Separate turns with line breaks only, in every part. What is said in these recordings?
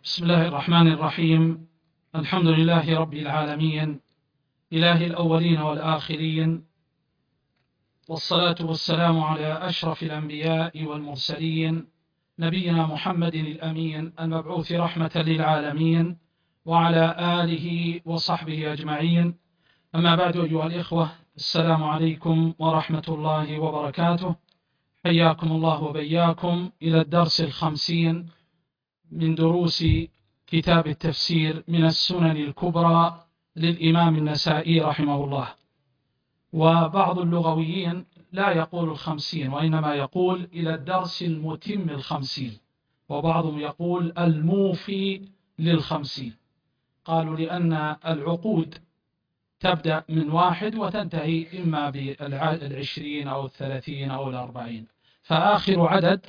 بسم الله الرحمن الرحيم. الحمد لله رب العالمين، إله الأولين والآخرين، والصلاة والسلام على أشرف الأنبياء والمرسلين، نبينا محمد الأمين المبعوث رحمة للعالمين، وعلى آله وصحبه أجمعين. أما بعد، أيها الإخوة، السلام عليكم ورحمة الله وبركاته. حياكم الله وبياكم إلى الدرس 50 من دروس كتاب التفسير من السنن الكبرى للإمام النسائي رحمه الله. وبعض اللغويين لا يقول 50، وإنما يقول إلى الدرس المتم 50، وبعضهم يقول الموفي 50. قالوا لأن العقود تبدأ من 1 وتنتهي إما 20 أو 30 أو 40، فآخر عدد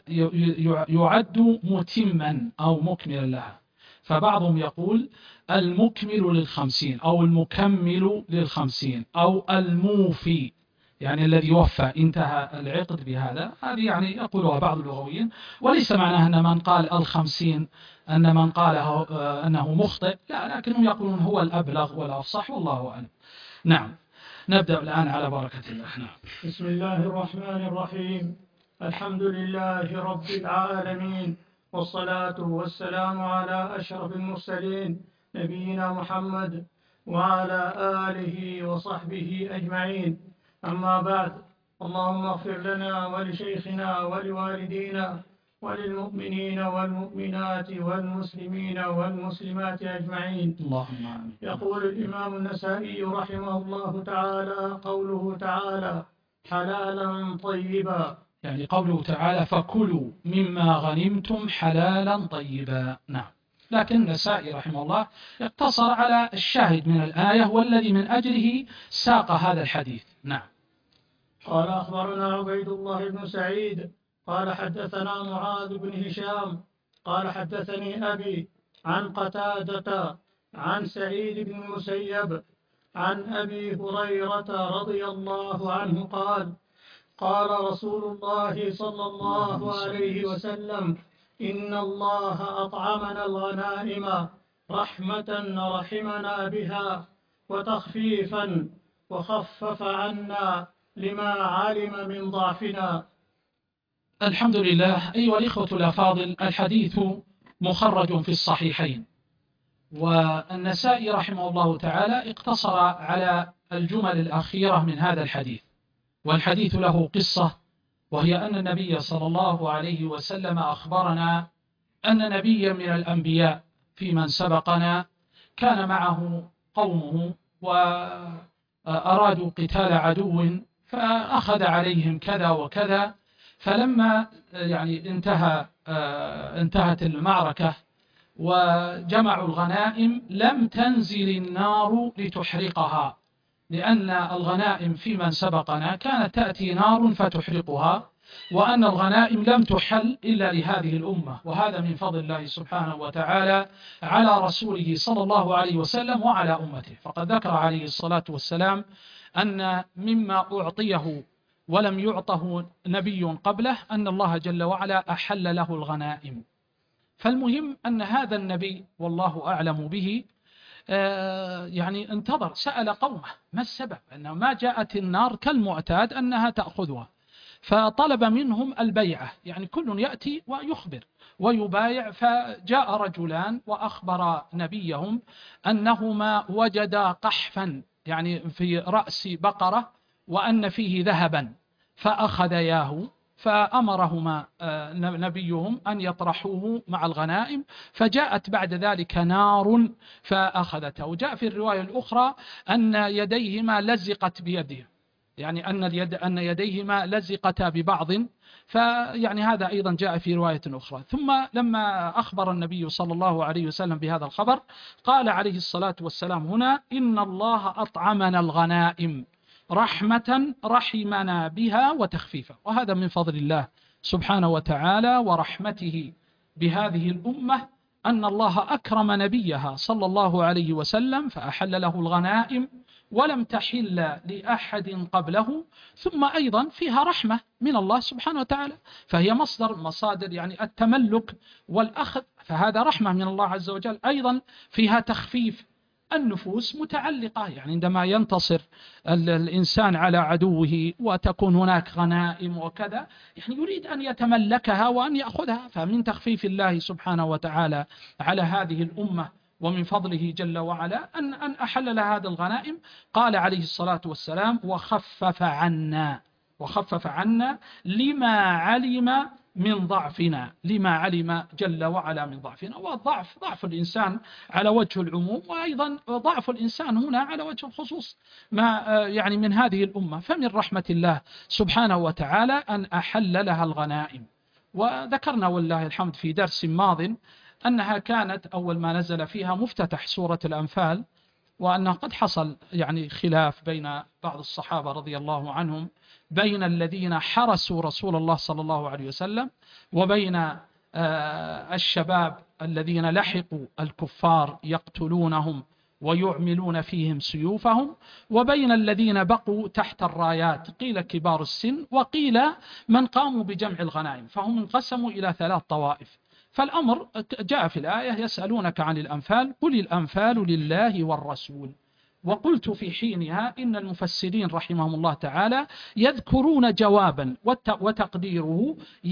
يعد متما أو مكملا لها. فبعضهم يقول المكمل 50 أو المكمل 50 أو الموفي، يعني الذي وفى، انتهى العقد بهذا. هذه يعني يقولها بعض اللغويين، وليس معناه أن من قال 50 أن من قاله أنه مخطئ، لا، لكنهم يقولون هو الأبلغ والأفصح، والله أعلم. نعم، نبدأ الآن على بركة الله. نعم.
بسم الله الرحمن الرحيم. الحمد لله رب العالمين، والصلاة والسلام على أشرف المرسلين نبينا محمد وعلى آله وصحبه أجمعين. أما بعد، اللهم اغفر لنا ولشيخنا ولوالدينا وللمؤمنين والمؤمنات والمسلمين والمسلمات أجمعين.
اللهم آمين.
يقول الإمام النسائي رحمه الله تعالى: قوله تعالى حلالا طيبا،
يعني قوله تعالى فكلوا مما غنمتم حلالا طيبا. نعم، لكن النسائي رحمه الله اقتصر على الشاهد من الآية والذي من أجله ساق هذا الحديث. نعم.
قال أخبرنا عبيد الله بن سعيد قال حدثنا معاذ بن هشام قال حدثني أبي عن قتادة عن سعيد بن المسيب عن أبي هريرة رضي الله عنه قال: قال رسول الله صلى الله عليه وسلم: إن الله أطعمنا الغنائم رحمة رحمنا بها، وتخفيفا وخفف عنا لما علم من ضعفنا.
الحمد لله. أيها الإخوة الأفاضل، الحديث مخرج في الصحيحين، والنسائي رحمه الله تعالى اقتصر على الجمل الأخيرة من هذا الحديث. والحديث له قصة، وهي أن النبي صلى الله عليه وسلم أخبرنا أن نبيا من الأنبياء في من سبقنا كان معه قومه وأرادوا قتال عدو، فأخذ عليهم كذا وكذا. فلما انتهت المعركة وجمعوا الغنائم لم تنزل النار لتحرقها، لأن الغنائم في من سبقنا كانت تأتي نار فتحرقها، وأن الغنائم لم تحل إلا لهذه الأمة، وهذا من فضل الله سبحانه وتعالى على رسوله صلى الله عليه وسلم وعلى أمته. فقد ذكر عليه الصلاة والسلام أن مما أعطيه ولم يعطه نبي قبله أن الله جل وعلا أحل له الغنائم. فالمهم أن هذا النبي والله أعلم به انتظر، سأل قومه ما السبب، أنه ما جاءت النار كالمعتاد أنها تأخذها، فطلب منهم البيعة، يعني كل يأتي ويخبر ويبايع. فجاء رجلان وأخبر نبيهم أنهما وجدا قحفا، يعني في رأس بقرة، وأن فيه ذهبا، فأخذياه، فأمرهما نبيهم أن يطرحوه مع الغنائم، فجاءت بعد ذلك نار فأخذته. جاء في الرواية الأخرى أن يديهما لزقت بيده، يعني أن يديهما لزقتا ببعض، فيعني هذا أيضا جاء في رواية أخرى. ثم لما أخبر النبي صلى الله عليه وسلم بهذا الخبر قال عليه الصلاة والسلام هنا: إن الله أطعمنا الغنائم رحمة رحمنا بها وتخفيفا. وهذا من فضل الله سبحانه وتعالى ورحمته بهذه الأمة، أن الله أكرم نبيها صلى الله عليه وسلم فأحل له الغنائم ولم تحل لأحد قبله. ثم أيضا فيها رحمة من الله سبحانه وتعالى، فهي مصادر يعني التملك والأخذ، فهذا رحمة من الله عز وجل. أيضا فيها تخفيف النفوس متعلقة، يعني عندما ينتصر الإنسان على عدوه وتكون هناك غنائم وكذا، يعني يريد أن يتملكها وأن يأخذها، فمن تخفيف الله سبحانه وتعالى على هذه الأمة ومن فضله جل وعلا أن أحل لها هذه الغنائم. قال عليه الصلاة والسلام: وخفف عنا لما علم من ضعفنا، لما علم جل وعلا من ضعفنا. والضعف ضعف الإنسان على وجه العموم، وأيضا ضعف الإنسان هنا على وجه الخصوص ما يعني من هذه الأمة. فمن رحمة الله سبحانه وتعالى أن أحل لها الغنائم. وذكرنا والله الحمد في درس ماض أنها كانت أول ما نزل فيها مفتتح سورة الأنفال، وأنه قد حصل يعني خلاف بين بعض الصحابة رضي الله عنهم بين الذين حرسوا رسول الله صلى الله عليه وسلم، وبين الشباب الذين لحقوا الكفار يقتلونهم ويعملون فيهم سيوفهم، وبين الذين بقوا تحت الرايات، قيل كبار السن وقيل من قاموا بجمع الغنائم، فهم انقسموا إلى 3 طوائف. فالأمر جاء في الآية: يسألونك عن الأنفال قل الأنفال لله والرسول. وقلت في حينها إن المفسرين رحمهم الله تعالى يذكرون جوابا وتقديره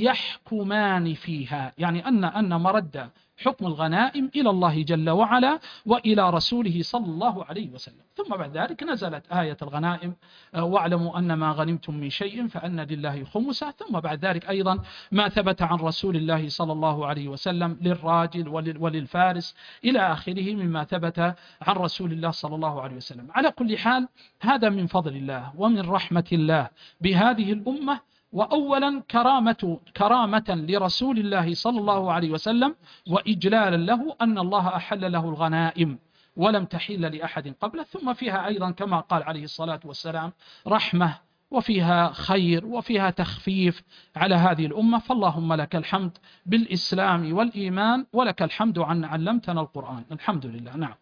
يحكمان فيها، يعني أن مرد حكم الغنائم إلى الله جل وعلا وإلى رسوله صلى الله عليه وسلم. ثم بعد ذلك نزلت آية الغنائم: واعلموا أن ما غنمتم من شيء فأن لله خمسه. ثم بعد ذلك أيضا ما ثبت عن رسول الله صلى الله عليه وسلم للراجل وللفارس إلى آخره مما ثبت عن رسول الله صلى الله عليه وسلم. على كل حال هذا من فضل الله ومن رحمة الله بهذه الأمة. وأولا كرامة لرسول الله صلى الله عليه وسلم وإجلالا له أن الله أحل له الغنائم ولم تحل لأحد قبله. ثم فيها أيضا كما قال عليه الصلاة والسلام رحمة، وفيها خير، وفيها تخفيف على هذه الأمة. فاللهم لك الحمد بالإسلام والإيمان، ولك الحمد عن علمتنا القرآن. الحمد لله. نعم.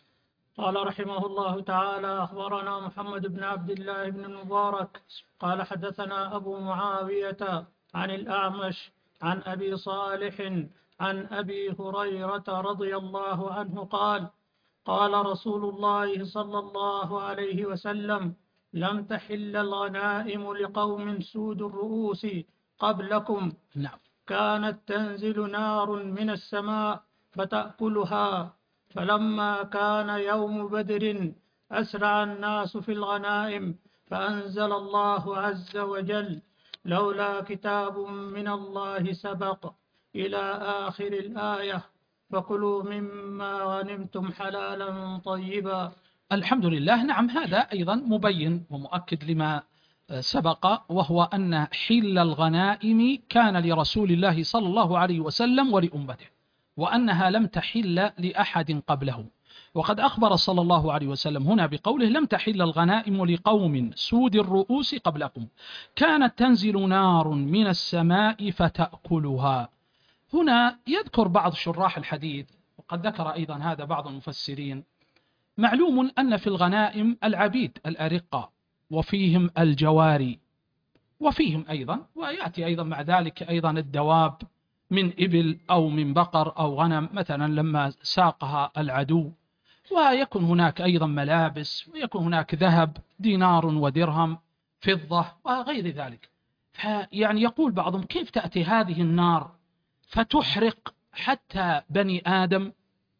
قال رحمه الله تعالى: أخبرنا محمد بن عبد الله بن المبارك قال حدثنا أبو معاوية عن الأعمش عن أبي صالح عن أبي هريرة رضي الله عنه قال: قال رسول الله صلى الله عليه وسلم: لم تحل الغنائم لقوم سود الرؤوس قبلكم.
نعم.
كانت تنزل نار من السماء فتأكلها، فلما كان يوم بدر أسرع الناس في الغنائم، فأنزل الله عز وجل: لولا كتاب من الله سبق إلى آخر الآية، فكلوا مما غنمتم حلالا طيبا.
الحمد لله. نعم، هذا أيضا مبين ومؤكد لما سبق، وهو أن حل الغنائم كان لرسول الله صلى الله عليه وسلم ولأمته، وأنها لم تحل لأحد قبله. وقد أخبر صلى الله عليه وسلم هنا بقوله: لم تحل الغنائم لقوم سود الرؤوس قبلكم، كانت تنزل نار من السماء فتأكلها. هنا يذكر بعض شراح الحديث، وقد ذكر أيضا هذا بعض المفسرين: معلوم أن في الغنائم العبيد الأرقة، وفيهم الجواري، وفيهم أيضا، ويأتي أيضا مع ذلك أيضا الدواب من إبل أو من بقر أو غنم مثلا لما ساقها العدو، ويكون هناك أيضا ملابس، ويكون هناك ذهب دينار ودرهم، فضة وغير ذلك. يعني يقول بعضهم: كيف تأتي هذه النار فتحرق حتى بني آدم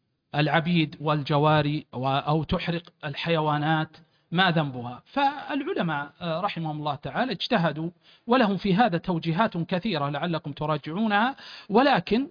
العبيد والجواري، أو تحرق الحيوانات؟ ما ذنبها؟ فالعلماء رحمهم الله تعالى اجتهدوا، ولهم في هذا توجيهات كثيرة لعلكم تراجعونها، ولكن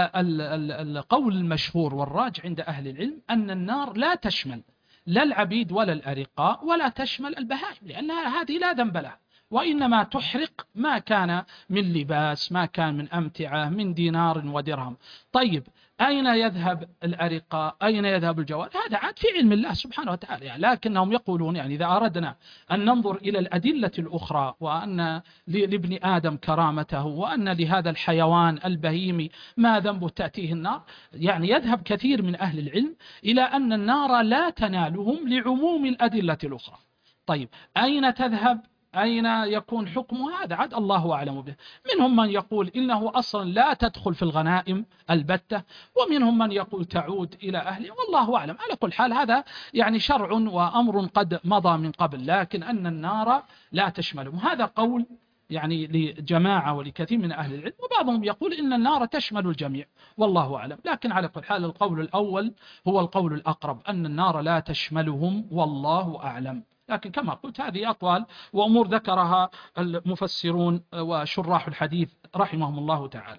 القول المشهور والراجع عند أهل العلم أن النار لا تشمل لا العبيد ولا الأرقاء، ولا تشمل البهائم، لأن هذه لا ذنب لها، وإنما تحرق ما كان من لباس، ما كان من أمتعة، من دينار ودرهم. طيب أين يذهب الأرقاء؟ أين يذهب الجوار؟ هذا عاد في علم الله سبحانه وتعالى يعني. لكنهم يقولون يعني إذا أردنا أن ننظر إلى الأدلة الأخرى، وأن لابن آدم كرامته، وأن لهذا الحيوان البهيمي ما ذنبه تأتيه النار، يعني يذهب كثير من أهل العلم إلى أن النار لا تنالهم لعموم الأدلة الأخرى. طيب أين تذهب؟ أين يكون حكمها؟ هذا عاد الله أعلم به. منهم من يقول إنه أصلا لا تدخل في الغنائم البتة، ومنهم من يقول تعود إلى أهله، والله أعلم. على كل حال هذا يعني شرع وأمر قد مضى من قبل، لكن أن النار لا تشملهم هذا قول يعني لجماعة ولكثير من أهل العلم، وبعضهم يقول إن النار تشمل الجميع، والله أعلم. لكن على كل حال القول الأول هو القول الأقرب، أن النار لا تشملهم، والله أعلم. لكن كما قلت هذه أقوال وأمور ذكرها المفسرون وشراح الحديث رحمهم الله تعالى.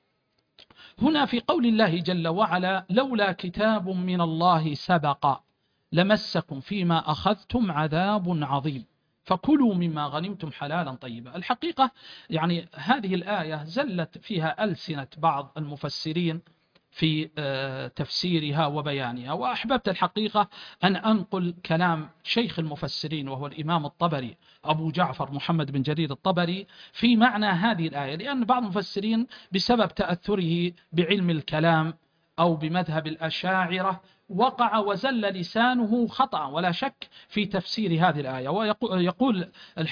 هنا في قول الله جل وعلا: لولا كتاب من الله سبق لمسكم فيما أخذتم عذاب عظيم فكلوا مما غنمتم حلالا طيبا. الحقيقة يعني هذه الآية زلت فيها ألسنة بعض المفسرين في تفسيرها وبيانها، وأحببت الحقيقة أن أنقل كلام شيخ المفسرين وهو الإمام الطبري أبو جعفر محمد بن جرير الطبري في معنى هذه الآية، لأن بعض المفسرين بسبب تأثره بعلم الكلام أو بمذهب الأشاعرة وقع وزل لسانه خطأ ولا شك في تفسير هذه الآية. ويقول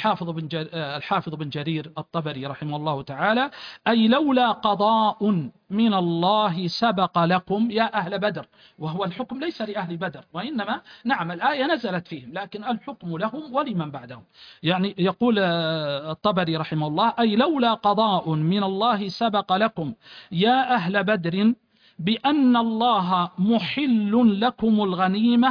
الحافظ بن جرير الطبري رحمه الله تعالى: أي لولا قضاء من الله سبق لكم يا أهل بدر. وهو الحكم ليس لأهل بدر، وإنما نعم الآية نزلت فيهم، لكن الحكم لهم ولمن بعدهم. يعني يقول الطبري رحمه الله: أي لولا قضاء من الله سبق لكم يا أهل بدر بأن الله محل لكم الغنيمة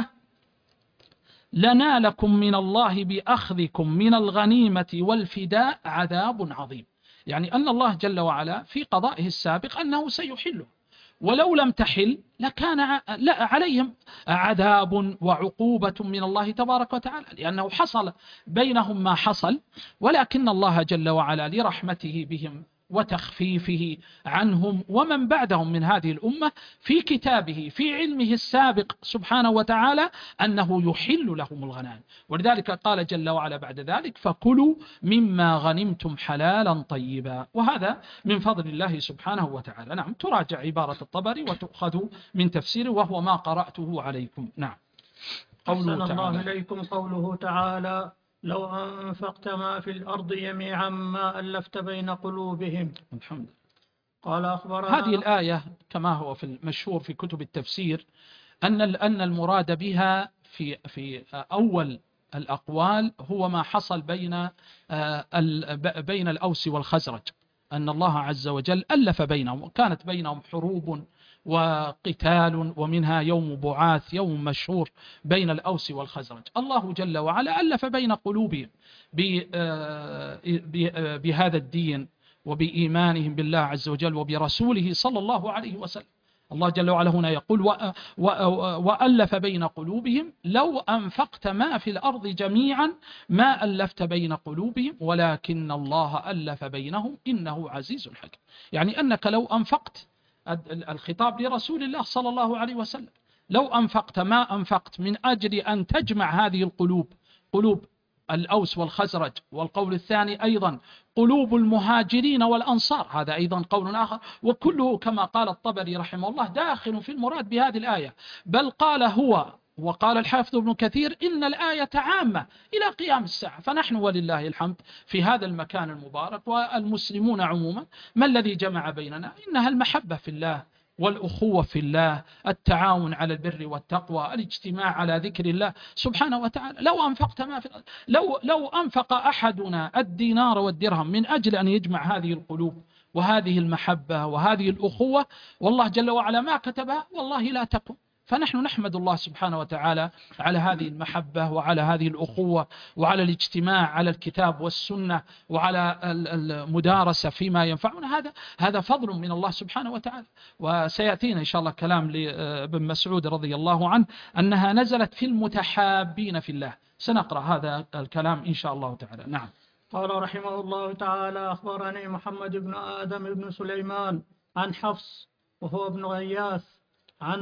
لنالكم من الله بأخذكم من الغنيمة والفداء عذاب عظيم. يعني أن الله جل وعلا في قضائه السابق أنه سيحله، ولو لم تحل لكان عليهم عذاب وعقوبة من الله تبارك وتعالى، لأنه حصل بينهم ما حصل، ولكن الله جل وعلا لرحمته بهم وتخفيفه عنهم ومن بعدهم من هذه الأمة في كتابه في علمه السابق سبحانه وتعالى أنه يحل لهم الغنائم. ولذلك قال جل وعلا بعد ذلك: فكلوا مما غنمتم حلالا طيبا. وهذا من فضل الله سبحانه وتعالى. نعم، تراجع عبارة الطبري وتؤخذ من تفسيره وهو ما قرأته عليكم. نعم.
أحسن الله إليكم. قوله تعالى: لو أنفقت ما في الأرض جميعا ما ألفت بين قلوبهم.
الحمد لله.
قال أخبرنا.
هذه الآية كما هو في المشهور في كتب التفسير أن المراد بها في أول الأقوال هو ما حصل بين الأوس والخزرج، أن الله عز وجل ألف بينهم، وكانت بينهم حروب وقتال، ومنها يوم بعاث، يوم مشهور بين الأوس والخزرج. الله جل وعلا ألف بين قلوبهم بهذا الدين وبإيمانهم بالله عز وجل وبرسوله صلى الله عليه وسلم. الله جل وعلا هنا يقول: وألف بين قلوبهم لو أنفقت ما في الأرض جميعا ما ألفت بين قلوبهم ولكن الله ألف بينهم إنه عزيز حكيم. يعني أنك لو أنفقت، الخطاب لرسول الله صلى الله عليه وسلم، لو أنفقت ما أنفقت من أجل أن تجمع هذه القلوب، قلوب الأوس والخزرج، والقول الثاني أيضا قلوب المهاجرين والأنصار، هذا أيضا قول آخر، وكله كما قال الطبري رحمه الله داخل في المراد بهذه الآية. بل قال هو وقال الحافظ ابن كثير إن الآية عامة إلى قيام الساعة. فنحن ولله الحمد في هذا المكان المبارك، والمسلمون عموما ما الذي جمع بيننا؟ إنها المحبة في الله والأخوة في الله، التعاون على البر والتقوى، الاجتماع على ذكر الله سبحانه وتعالى. لو أنفقت ما في لو أنفق أحدنا الدينار والدرهم من أجل أن يجمع هذه القلوب وهذه المحبة وهذه الأخوة، والله جل وعلا ما كتبها، والله لا تكن. فنحن نحمد الله سبحانه وتعالى على هذه المحبة وعلى هذه الأخوة وعلى الاجتماع على الكتاب والسنة وعلى المدارسة فيما ينفعنا. هذا فضل من الله سبحانه وتعالى. وسيأتينا إن شاء الله كلام لابن مسعود رضي الله عنه أنها نزلت في المتحابين في الله. سنقرأ هذا الكلام إن شاء الله تعالى. نعم.
قال رحمه الله تعالى: أخبرني محمد بن آدم بن سليمان عن حفص وهو ابن غياث عن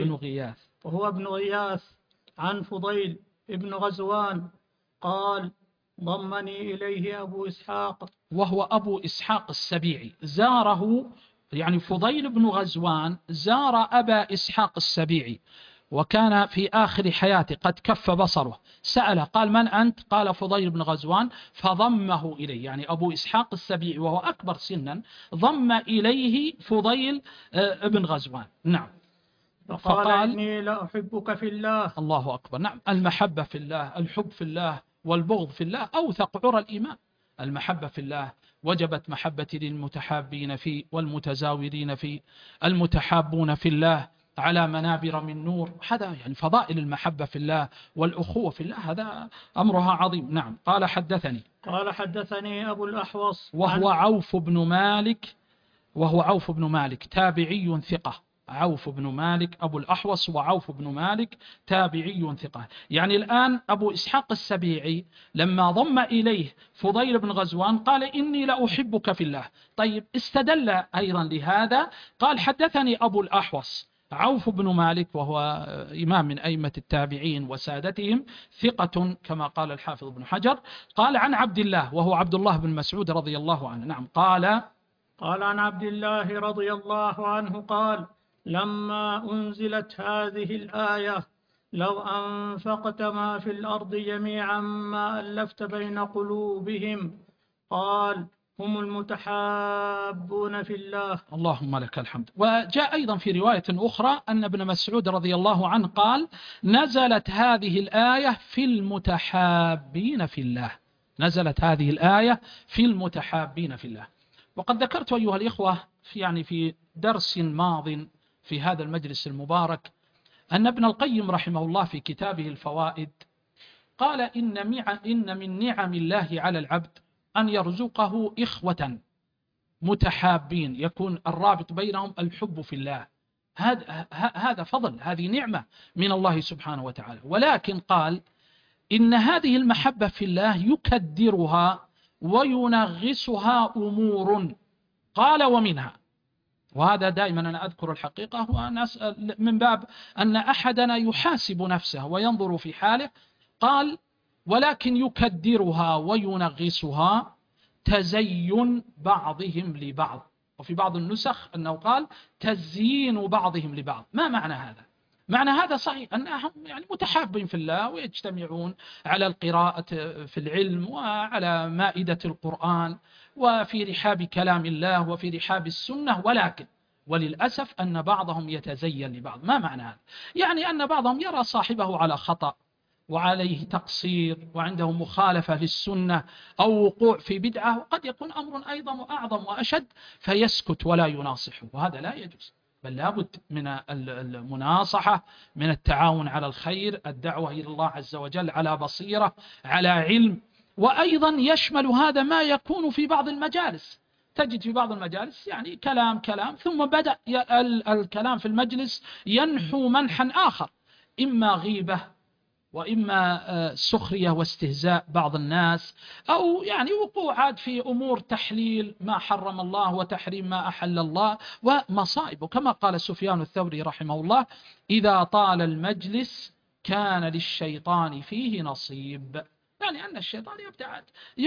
عن فضيل ابن غزوان قال: ضمني إليه أبو إسحاق،
وهو أبو إسحاق السبيعي، زاره يعني فضيل بن غزوان زار أبا إسحاق السبيعي، وكان في آخر حياته قد كف بصره، سأله قال: من أنت؟ قال: فضيل بن غزوان، فضمه إليه، يعني أبو إسحاق السبيعي وهو أكبر سنا ضم إليه فضيل بن غزوان. نعم.
فقال: إني لأحبك في الله.
الله أكبر. نعم، المحبة في الله، الحب في الله والبغض في الله أوثق عرى الإيمان. المحبة في الله وجبت محبتي للمتحابين فيه والمتزاورين فيه، المتحابون في الله على منابر من نور. هذا يعني فضائل المحبة في الله والأخوة في الله، هذا أمرها عظيم. نعم. قال
حدثني أبو الأحوص
وهو عوف بن مالك تابعي ثقة. عوف بن مالك أبو الأحوص وعوف بن مالك تابعي ثقة. يعني الآن أبو إسحاق السبيعي لما ضم إليه فضيل بن غزوان قال: إني لأحبك في الله. طيب، استدل أيضا لهذا، قال: حدثني أبو الأحوص عوف بن مالك، وهو إمام من أئمة التابعين وسادتهم، ثقة كما قال الحافظ بن حجر. قال: عن عبد الله، وهو عبد الله بن مسعود رضي الله عنه. نعم. قال:
عن عبد الله رضي الله عنه قال: لما أنزلت هذه الآية: لو أنفقت ما في الأرض جميعا ما ألفت بين قلوبهم، قال: هم المتحابون في الله.
اللهم لك الحمد. وجاء أيضا في رواية أخرى أن ابن مسعود رضي الله عنه قال: نزلت هذه الآية في المتحابين في الله. نزلت هذه الآية في المتحابين في الله. وقد ذكرت أيها الإخوة في درس ماض في هذا المجلس المبارك أن ابن القيم رحمه الله في كتابه الفوائد قال: إن من نعم الله على العبد أن يرزقه إخوة متحابين، يكون الرابط بينهم الحب في الله. هذا فضل، هذه نعمة من الله سبحانه وتعالى. ولكن قال: إن هذه المحبة في الله يكدرها وينغصها أمور. قال: ومنها، وهذا دائما أنا أذكر الحقيقة ونسأل من باب أن أحدنا يحاسب نفسه وينظر في حاله. قال: ولكن يكدرها وينغصها تزين بعضهم لبعض. وفي بعض النسخ أنه قال: تزيين بعضهم لبعض. ما معنى هذا؟ معنى هذا صحيح أنهم يعني متحابين في الله ويجتمعون على القراءة في العلم وعلى مائدة القرآن وفي رحاب كلام الله وفي رحاب السنة، ولكن وللأسف أن بعضهم يتزين لبعض. ما معنى هذا؟ يعني أن بعضهم يرى صاحبه على خطأ وعليه تقصير وعنده مخالفة للسنة أو وقوع في بدعة، وقد يكون أمر أيضا وأعظم وأشد فيسكت ولا يناصحه، وهذا لا يجوز. بل لابد من المناصحة، من التعاون على الخير، الدعوة إلى الله عز وجل على بصيرة، على علم. وأيضا يشمل هذا ما يكون في بعض المجالس. تجد في بعض المجالس يعني كلام ثم بدأ الكلام في المجلس ينحو منحا آخر، إما غيبة وإما سخرية واستهزاء بعض الناس، أو يعني وقوعات في أمور تحليل ما حرم الله وتحريم ما أحل الله ومصائب. كما قال سفيان الثوري رحمه الله: إذا طال المجلس كان للشيطان فيه نصيب. يعني أن الشيطان يبتعد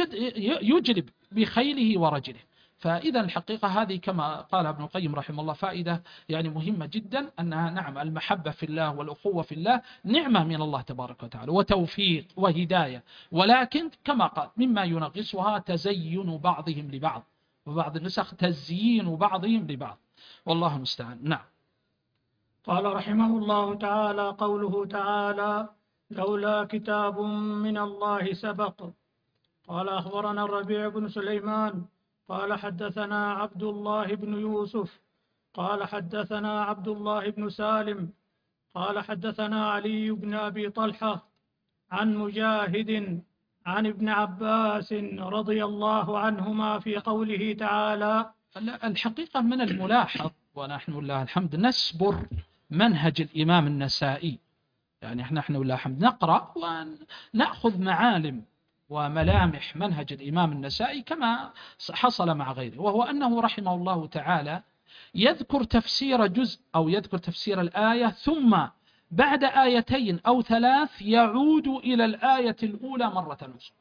يجلب بخيله ورجله. فإذا الحقيقة هذه كما قال ابن القيم رحمه الله فائدة يعني مهمة جدا، أنها نعم المحبة في الله والأخوة في الله نعمة من الله تبارك وتعالى وتوفيق وهداية، ولكن كما قال مما ينغصها تزين بعضهم لبعض، وبعض النسخ تزيين بعضهم لبعض، والله المستعان. نعم.
قال رحمه الله تعالى: قوله تعالى: لولا كتاب من الله سبق. قال: أخبرنا الربيع بن سليمان قال: حدثنا عبد الله بن يوسف قال: حدثنا عبد الله بن سالم قال: حدثنا علي بن أبي طلحة عن مجاهد عن ابن عباس رضي الله عنهما في قوله تعالى.
الحقيقة من الملاحظ، ونحن لله الحمد نسبر منهج الإمام النسائي، يعني نحن لله الحمد نقرأ ونأخذ معالم وملامح منهج الإمام النسائي كما حصل مع غيره، وهو أنه رحمه الله تعالى يذكر تفسير جزء أو يذكر تفسير الآية، ثم بعد آيتين أو ثلاث يعود إلى الآية الأولى مرة أخرى.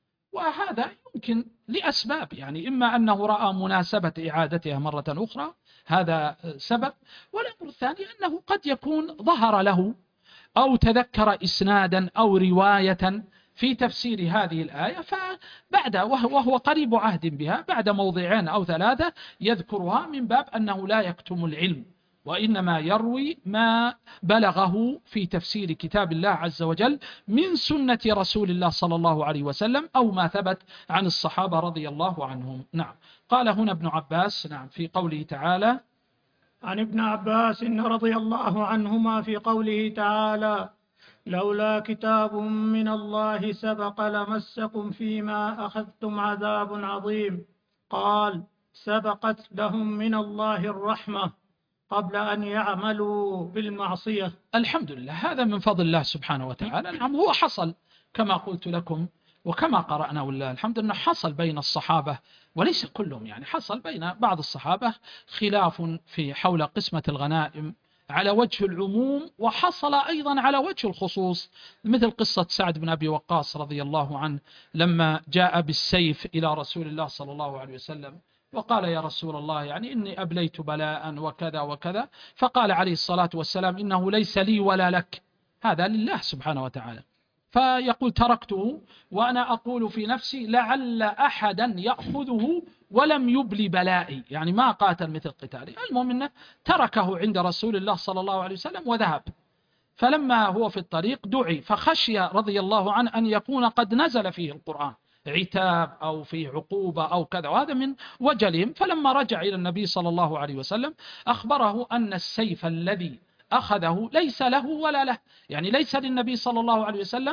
وهذا يمكن لأسباب، يعني إما أنه رأى مناسبة إعادتها مرة أخرى، هذا سبب، والأمر الثاني أنه قد يكون ظهر له أو تذكر إسنادا أو رواية في تفسير هذه الآية، فبعد وهو قريب عهد بها بعد موضعين أو ثلاثة يذكرها من باب أنه لا يكتم العلم، وإنما يروي ما بلغه في تفسير كتاب الله عز وجل من سنة رسول الله صلى الله عليه وسلم أو ما ثبت عن الصحابة رضي الله عنهم. نعم. قال هنا ابن عباس نعم في قوله تعالى:
عن ابن عباس رضي الله عنهما في قوله تعالى: لولا كتاب من الله سبق لمسكم فيما أخذتم عذاب عظيم، قال: سبقت لهم من الله الرحمة قبل أن يعملوا بالمعصية.
الحمد لله، هذا من فضل الله سبحانه وتعالى. نعم، هو حصل كما قلت لكم وكما قرأنا والله الحمد أنه حصل بين الصحابة، وليس كلهم، يعني حصل بين بعض الصحابة خلاف في حول قسمة الغنائم على وجه العموم، وحصل أيضا على وجه الخصوص، مثل قصة سعد بن أبي وقاص رضي الله عنه لما جاء بالسيف إلى رسول الله صلى الله عليه وسلم وقال: يا رسول الله، يعني إني أبليت بلاء وكذا وكذا، فقال عليه الصلاة والسلام: إنه ليس لي ولا لك، هذا لله سبحانه وتعالى. فيقول: تركته وأنا أقول في نفسي لعل أحدا يأخذه ولم يبلي بلائي، يعني ما قاتل مثل قتالي. المهم أنه تركه عند رسول الله صلى الله عليه وسلم وذهب. فلما هو في الطريق دعي، فخشي رضي الله عنه أن يكون قد نزل فيه القرآن عتاب أو فيه عقوبة أو كذا، وهذا من وجلهم. فلما رجع إلى النبي صلى الله عليه وسلم أخبره أن السيف الذي أخذه ليس له ولا له، يعني ليس للنبي صلى الله عليه وسلم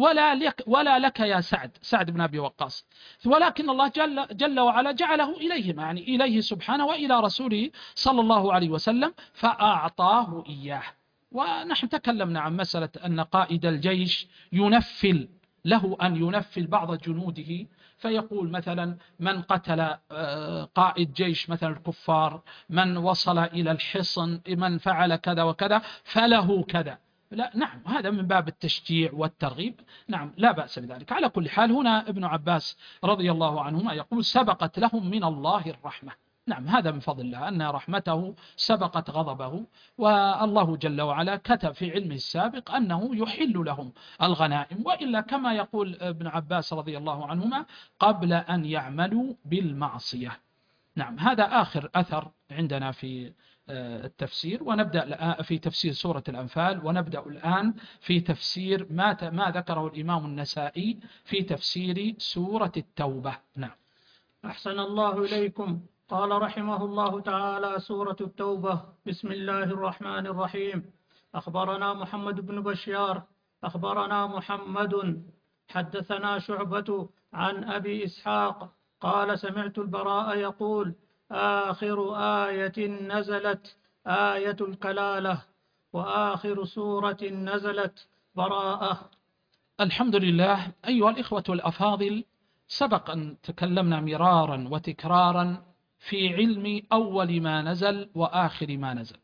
ولا لك يا سعد بن أبي وقاص، ولكن الله جل وعلا جعله إليهما، يعني إليه سبحانه وإلى رسوله صلى الله عليه وسلم، فأعطاه إياه. ونحن تكلمنا عن مسألة أن قائد الجيش ينفل، له أن ينفل بعض جنوده، فيقول مثلا: من قتل قائد جيش مثلا الكفار، من وصل إلى الحصن، من فعل كذا وكذا فله كذا. لا، نعم، هذا من باب التشجيع والترغيب، نعم، لا بأس بذلك. على كل حال، هنا ابن عباس رضي الله عنهما يقول: سبقت لهم من الله الرحمة. نعم، هذا من فضل الله أن رحمته سبقت غضبه، والله جل وعلا كتب في علمه السابق أنه يحل لهم الغنائم، وإلا كما يقول ابن عباس رضي الله عنهما: قبل أن يعملوا بالمعصية. نعم، هذا آخر أثر عندنا في التفسير، ونبدأ في تفسير سورة الأنفال، ونبدأ الآن في تفسير ما ذكره الإمام النسائي في تفسير سورة التوبة. نعم.
أحسن الله إليكم. قال رحمه الله تعالى: سورة التوبة. بسم الله الرحمن الرحيم. أخبرنا محمد بن بشار أخبرنا محمد حدثنا شعبة عن أبي إسحاق قال: سمعت البراء يقول: آخر آية نزلت آية الكلالة، وآخر سورة نزلت براءة.
الحمد لله. أيها الإخوة الأفاضل، سبق أن تكلمنا مرارا وتكرارا في علم أول ما نزل وآخر ما نزل،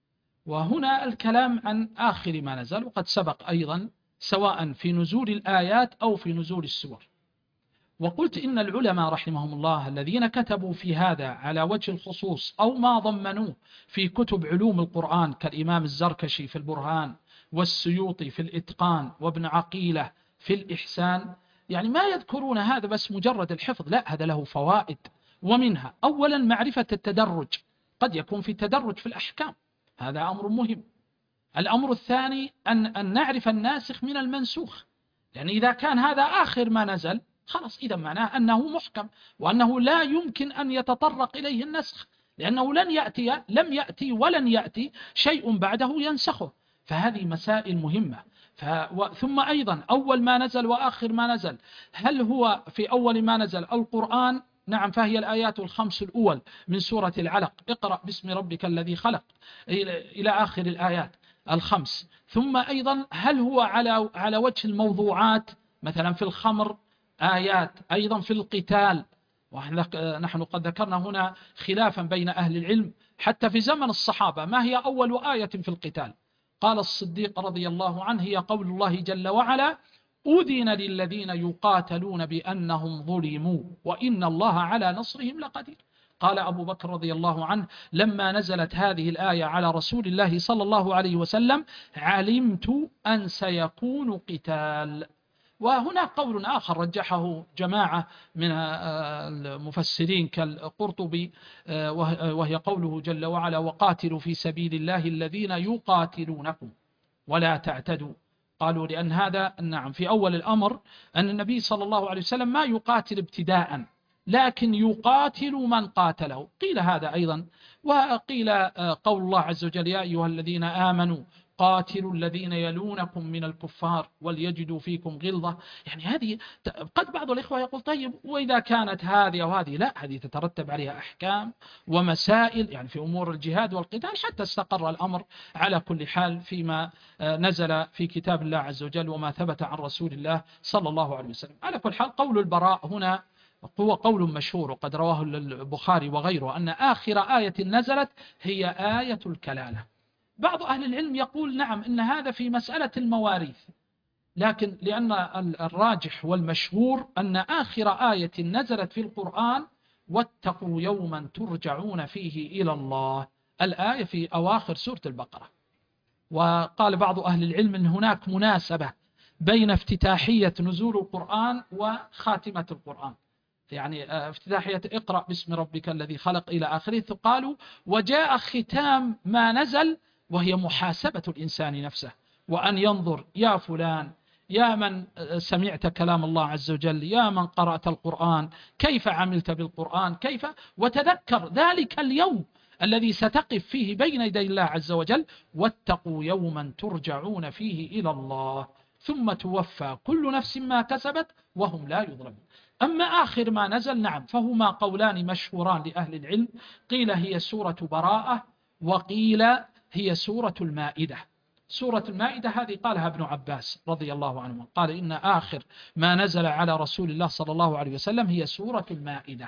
وهنا الكلام عن آخر ما نزل، وقد سبق أيضا سواء في نزول الآيات أو في نزول السور. وقلت إن العلماء رحمهم الله الذين كتبوا في هذا على وجه الخصوص أو ما ضمنوه في كتب علوم القرآن كالإمام الزركشي في البرهان، والسيوطي في الإتقان، وابن عقيلة في الإحسان، يعني ما يذكرون هذا بس مجرد الحفظ، لا، هذا له فوائد. ومنها أولا معرفة التدرج، قد يكون في تدرج في الأحكام، هذا أمر مهم. الأمر الثاني أن نعرف الناسخ من المنسوخ، يعني إذا كان هذا آخر ما نزل خلاص، إذا معناه أنه محكم، وأنه لا يمكن أن يتطرق إليه النسخ، لأنه لم يأتي ولن يأتي شيء بعده ينسخه. فهذه مسائل مهمة. ثم أيضا أول ما نزل وآخر ما نزل، هل هو في أول ما نزل القرآن؟ نعم، فهي الآيات الخمس الأول من سورة العلق: اقرأ باسم ربك الذي خلق، إلى آخر الآيات الخمس. ثم أيضا هل هو على وجه الموضوعات، مثلا في الخمر آيات أيضا في القتال. ونحن قد ذكرنا هنا خلافا بين أهل العلم حتى في زمن الصحابة، ما هي أول آية في القتال؟ قال الصديق رضي الله عنه: هي قول الله جل وعلا: أذن للذين يقاتلون بأنهم ظلموا وإن الله على نصرهم لقدير. قال أبو بكر رضي الله عنه: لما نزلت هذه الآية على رسول الله صلى الله عليه وسلم علمت أن سيكون قتال. وهنا قول آخر رجحه جماعة من المفسرين كالقرطبي، وهي قوله جل وعلا: وقاتلوا في سبيل الله الذين يقاتلونكم ولا تعتدوا. قالوا لأن هذا نعم في أول الأمر أن النبي صلى الله عليه وسلم ما يقاتل ابتداء، لكن يقاتل من قاتله. قيل هذا أيضا، وقيل قول الله عز وجل: يا أيها الذين آمنوا قاتلوا الذين يلونكم من الكفار وليجدوا فيكم غلظة. يعني هذه قد بعض الإخوة يقول: طيب وإذا كانت هذه أو هذه؟ لا، هذه تترتب عليها أحكام ومسائل يعني في أمور الجهاد والقتال حتى استقر الأمر على كل حال فيما نزل في كتاب الله عز وجل وما ثبت عن رسول الله صلى الله عليه وسلم. على كل حال قول البراء هنا هو قول مشهور وقد رواه البخاري وغيره، أن آخر آية نزلت هي آية الكلالة. بعض أهل العلم يقول: نعم، إن هذا في مسألة المواريث، لكن لأن الراجح والمشهور أن آخر آية نزلت في القرآن: واتقوا يوما ترجعون فيه إلى الله، الآية في أواخر سورة البقرة. وقال بعض أهل العلم أن هناك مناسبة بين افتتاحية نزول القرآن وخاتمة القرآن، يعني افتتاحية اقرأ باسم ربك الذي خلق إلى آخره، قالوا وجاء ختام ما نزل وهي محاسبة الإنسان نفسه، وأن ينظر: يا فلان، يا من سمعت كلام الله عز وجل، يا من قرأت القرآن، كيف عملت بالقرآن، كيف، وتذكر ذلك اليوم الذي ستقف فيه بين يدي الله عز وجل: واتقوا يوما ترجعون فيه إلى الله ثم توفى كل نفس ما كسبت وهم لا يظلمون. أما آخر ما نزل نعم فهما قولان مشهوران لأهل العلم، قيل هي سورة براءة، وقيل هي سورة المائدة. سورة المائدة هذه قالها ابن عباس رضي الله عنه، قال إن آخر ما نزل على رسول الله صلى الله عليه وسلم هي سورة المائدة.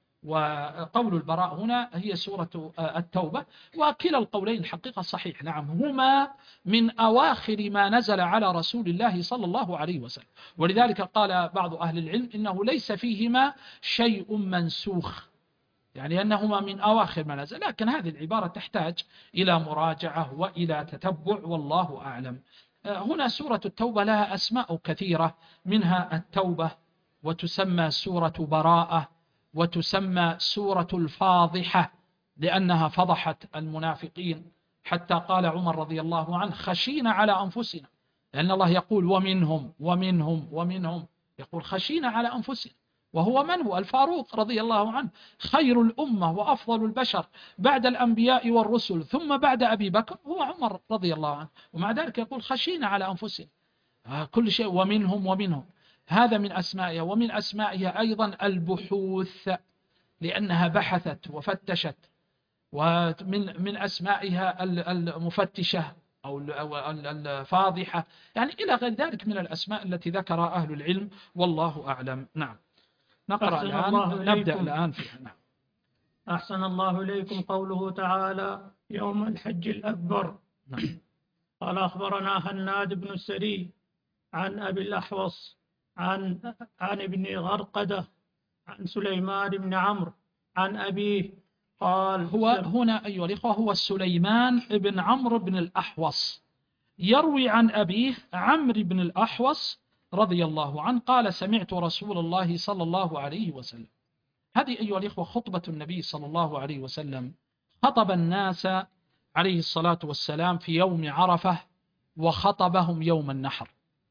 وقول البراء هنا هي سورة التوبة. وكلا القولين حقيقة صحيح، نعم هما من أواخر ما نزل على رسول الله صلى الله عليه وسلم. ولذلك قال بعض أهل العلم إنه ليس فيهما شيء منسوخ، يعني أنهما من أواخر ما نزل، لكن هذه العبارة تحتاج إلى مراجعة وإلى تتبع والله أعلم. هنا سورة التوبة لها أسماء كثيرة، منها التوبة، وتسمى سورة براءة، وتسمى سورة الفاضحة لأنها فضحت المنافقين، حتى قال عمر رضي الله عنه: خشينا على أنفسنا، لأن الله يقول ومنهم ومنهم ومنهم، يقول خشينا على أنفسنا. وهو من هو؟ الفاروق رضي الله عنه، خير الأمة وأفضل البشر بعد الأنبياء والرسل، ثم بعد أبي بكر هو عمر رضي الله عنه، ومع ذلك يقول خشينا على أنفسنا كل شيء ومنهم ومنهم. هذا من أسمائها. ومن أسمائها أيضا البحوث، لأنها بحثت وفتشت. ومن أسمائها المفتشة أو الفاضحة، يعني إلى غير ذلك من الأسماء التي ذكر أهل العلم والله أعلم. نعم، نقرأ الآن، نبدأ الآن فيها. نعم.
أحسن الله إليكم. قوله تعالى: يوم الحج الأكبر.
نعم.
قال أخبرنا هناد بن السري عن أبي الأحوص عن ابن غرقدة عن سليمان بن عمرو عن أبيه قال:
هو هنا أيها الإخوة هو سليمان بن عمرو بن الأحوص، يروي عن أبيه عمرو بن الأحوص رضي الله عنه قال: سمعت رسول الله صلى الله عليه وسلم. هذه أيها الإخوة خطبة النبي صلى الله عليه وسلم، خطب الناس عليه الصلاة والسلام في يوم عرفة، وخطبهم يوم النحر.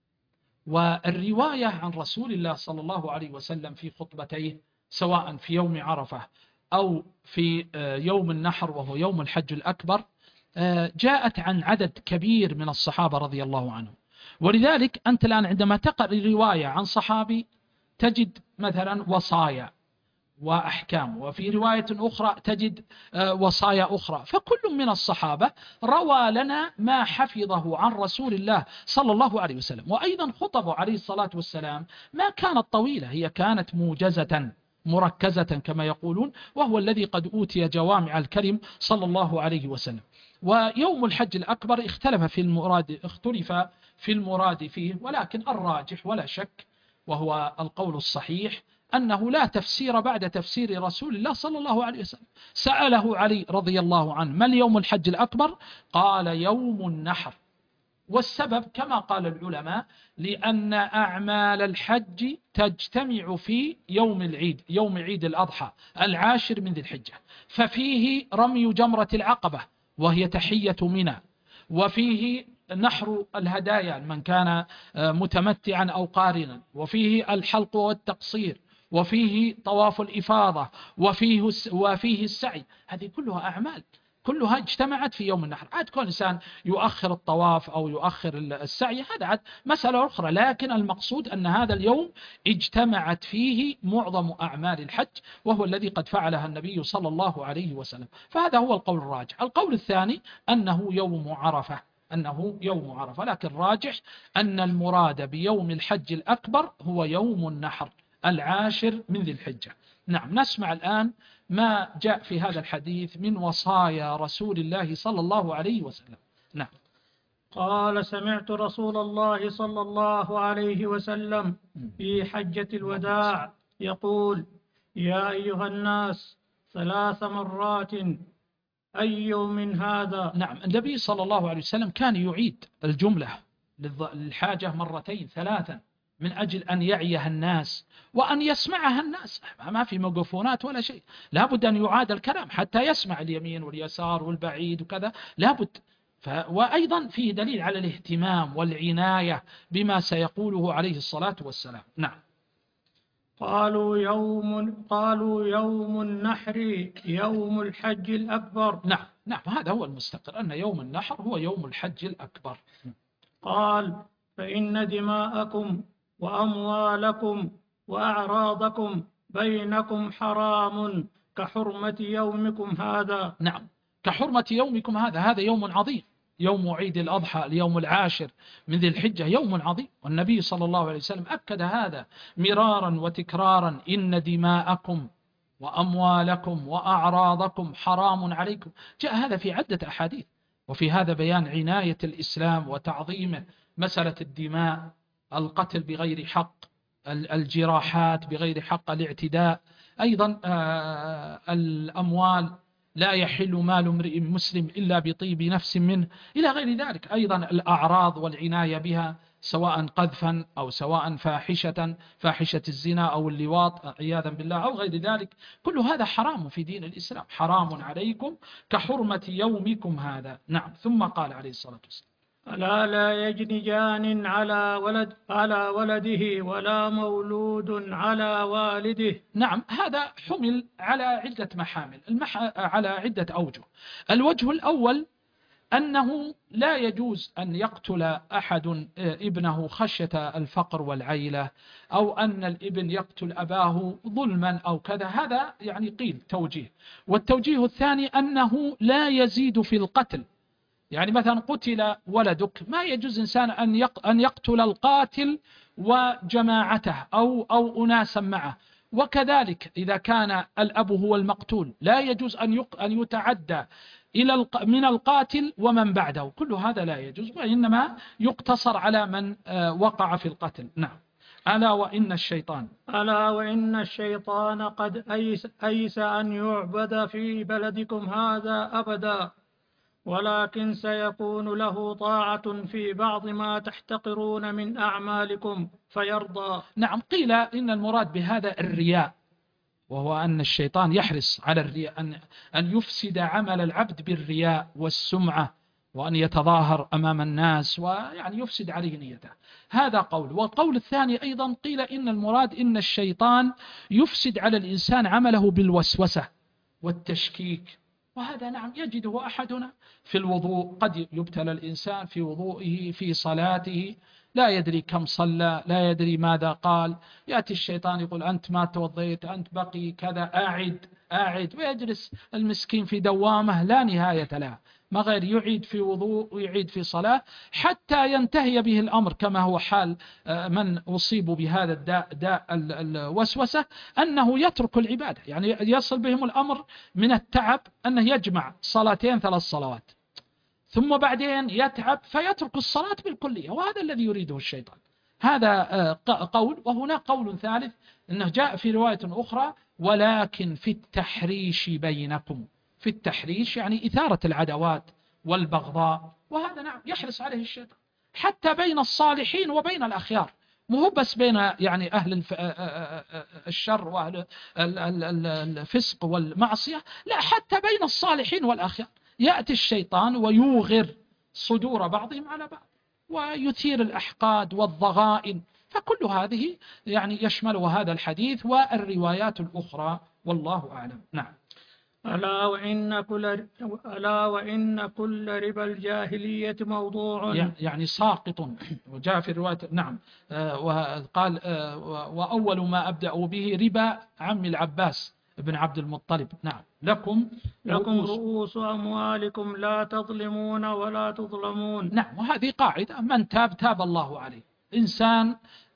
والرواية عن رسول الله صلى الله عليه وسلم في خطبتيه سواء في يوم عرفة أو في يوم النحر وهو يوم الحج الأكبر جاءت عن عدد كبير من الصحابة رضي الله عنهم. ولذلك أنت الآن عندما تقرأ رواية عن صحابي تجد مثلا وصايا وأحكام، وفي رواية أخرى تجد وصايا أخرى. فكل من الصحابة روى لنا ما حفظه عن رسول الله صلى الله عليه وسلم. وأيضا خطبه عليه الصلاة والسلام ما كانت طويلة، هي كانت موجزة مركزة كما يقولون، وهو الذي قد أوتي جوامع الكلم صلى الله عليه وسلم. ويوم الحج الأكبر اختلف في المراد فيه، ولكن الراجح ولا شك وهو القول الصحيح أنه لا تفسير بعد تفسير رسول الله صلى الله عليه وسلم. سأله علي رضي الله عنه: ما اليوم الحج الأكبر؟ قال: يوم النحر. والسبب كما قال العلماء لأن أعمال الحج تجتمع في يوم العيد، يوم عيد الأضحى 10 من ذي الحجة، ففيه رمي جمرة العقبة وهي تحية منى، وفيه نحر الهدايا من كان متمتعا أو قارنا، وفيه الحلق والتقصير، وفيه طواف الإفاضة، وفيه السعي. هذه كلها أعمال، كلها اجتمعت في يوم النحر. عاد كل إنسان يؤخر الطواف أو يؤخر السعي هذا عاد مسألة أخرى، لكن المقصود أن هذا اليوم اجتمعت فيه معظم أعمال الحج، وهو الذي قد فعلها النبي صلى الله عليه وسلم. فهذا هو القول الراجح. القول الثاني أنه يوم عرفة، لكن راجح أن المراد بيوم الحج الأكبر هو يوم النحر 10 من ذي الحجة. نعم، نسمع الآن ما جاء في هذا الحديث من وصايا رسول الله صلى الله عليه وسلم. نعم.
قال: سمعت رسول الله صلى الله عليه وسلم في حجة الوداع يقول: يا أيها الناس 3 مرات، أي يوم هذا؟
نعم، النبي صلى الله عليه وسلم كان يعيد الجملة للحاجة مرتين 3 من أجل أن يعيها الناس وأن يسمعها الناس. ما في ميكروفونات ولا شيء، لابد أن يعاد الكلام حتى يسمع اليمين واليسار والبعيد وكذا، لابد. وأيضا فيه دليل على الاهتمام والعناية بما سيقوله عليه الصلاة والسلام. نعم.
قالوا يوم النحر يوم الحج الأكبر.
نعم، هذا هو المستقر، أن يوم النحر هو يوم الحج الأكبر.
قال: فإن دماءكم وأموالكم وأعراضكم بينكم حرام كحرمة يومكم هذا.
نعم، كحرمة يومكم هذا يوم عظيم، يوم عيد الأضحى، اليوم 10 من ذي الحجة، يوم عظيم. والنبي صلى الله عليه وسلم أكد هذا مرارا وتكرارا: إن دماءكم وأموالكم وأعراضكم حرام عليكم. جاء هذا في عدة أحاديث، وفي هذا بيان عناية الإسلام وتعظيمه. مسألة الدماء، القتل بغير حق، الجراحات بغير حق، الاعتداء. أيضا الأموال، لا يحل مال امرئ مسلم إلا بطيب نفس منه، إلى غير ذلك. أيضا الأعراض والعناية بها، سواء قذفا أو سواء فاحشة الزنا أو اللواط عياذا بالله أو غير ذلك، كل هذا حرام في دين الإسلام، حرام عليكم كحرمة يومكم هذا. نعم. ثم قال عليه الصلاة والسلام:
ألا لا يجني جان على ولده ولا مولود على والده.
نعم، هذا حمل على عدة محامل، على عدة أوجه. الوجه الأول أنه لا يجوز أن يقتل أحد ابنه خشية الفقر والعيلة، أو أن الابن يقتل أباه ظلما أو كذا، هذا يعني قيل توجيه. والتوجيه الثاني أنه لا يزيد في القتل، يعني مثلا قتل ولدك، ما يجوز إنسان أن يقتل القاتل وجماعته أو أناسا معه. وكذلك إذا كان الأب هو المقتول لا يجوز أن يتعدى من القاتل ومن بعده، كل هذا لا يجوز، وإنما يقتصر على من وقع في القتل. نعم. ألا وإن الشيطان
قد أيس أن يعبد في بلدكم هذا أبدا، ولكن سيكون له طاعة في بعض ما تحتقرون من أعمالكم فيرضى.
نعم، قيل إن المراد بهذا الرياء، وهو أن الشيطان يحرص على الرياء، أن يفسد عمل العبد بالرياء والسمعة، وأن يتظاهر أمام الناس ويعني يفسد عليه نيته. هذا قول. والقول الثاني أيضا قيل إن المراد إن الشيطان يفسد على الإنسان عمله بالوسوسة والتشكيك، وهذا نعم يجده أحدنا في الوضوء، قد يبتلى الإنسان في وضوئه في صلاته لا يدري كم صلى، لا يدري ماذا قال. يأتي الشيطان يقول أنت ما توضيت، أنت بقي كذا، أعد، ويجلس المسكين في دوامة لا نهاية لها، ما غير يعيد في وضوء ويعيد في صلاة حتى ينتهي به الأمر، كما هو حال من أصيبوا بهذا الداء، داء الوسوسة، أنه يترك العبادة. يعني يصل بهم الأمر من التعب أنه يجمع صلاتين 3 صلوات، ثم بعدين يتعب فيترك الصلاة بالكلية، وهذا الذي يريده الشيطان. هذا قول. وهناك قول ثالث أنه جاء في رواية أخرى ولكن في التحريش بينكم. في التحريش يعني إثارة العداوات والبغضاء، وهذا نعم يحرص عليه الشيطان حتى بين الصالحين وبين الأخيار، مو بس بين يعني أهل الشر وأهل الفسق والمعصية، لا، حتى بين الصالحين والأخيار يأتي الشيطان ويوغر صدور بعضهم على بعض ويثير الأحقاد والضغائن. فكل هذه يعني يشملها هذا الحديث والروايات الأخرى، والله أعلم. نعم.
ألا وإن كل ربا الجاهلية موضوع،
يعني ساقط. وجاء في الرواية نعم وقال وأول ما أبدأ به ربا عم العباس ابن عبد المطلب. نعم. لكم
رؤوس أموالكم لا تظلمون ولا تظلمون.
نعم. وهذه قاعدة، من تاب الله عليه. إنسان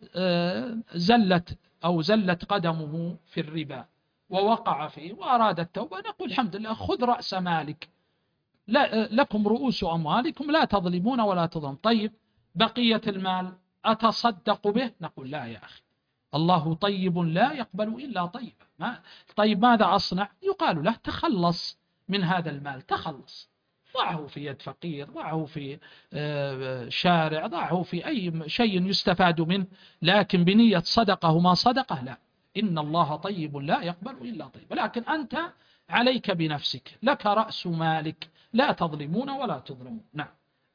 زلت قدمه في الربا ووقع فيه وأراد التوبة، نقول الحمد لله خذ رأس مالك، لكم رؤوس أموالكم لا تظلمون ولا تظلمون. طيب بقية المال أتصدق به؟ نقول لا يا أخي، الله طيب لا يقبل إلا طيبا. طيب ماذا أصنع؟ يقال له تخلص من هذا المال، تخلص، ضعه في يد فقير، ضعه في شارع، ضعه في أي شيء يستفاد منه، لكن بنية صدقة وما صدقه لا. إن الله طيب لا يقبل إلا طيب. لكن أنت عليك بنفسك، لك رأس مالك، لا تظلمون ولا تظلمون. نعم.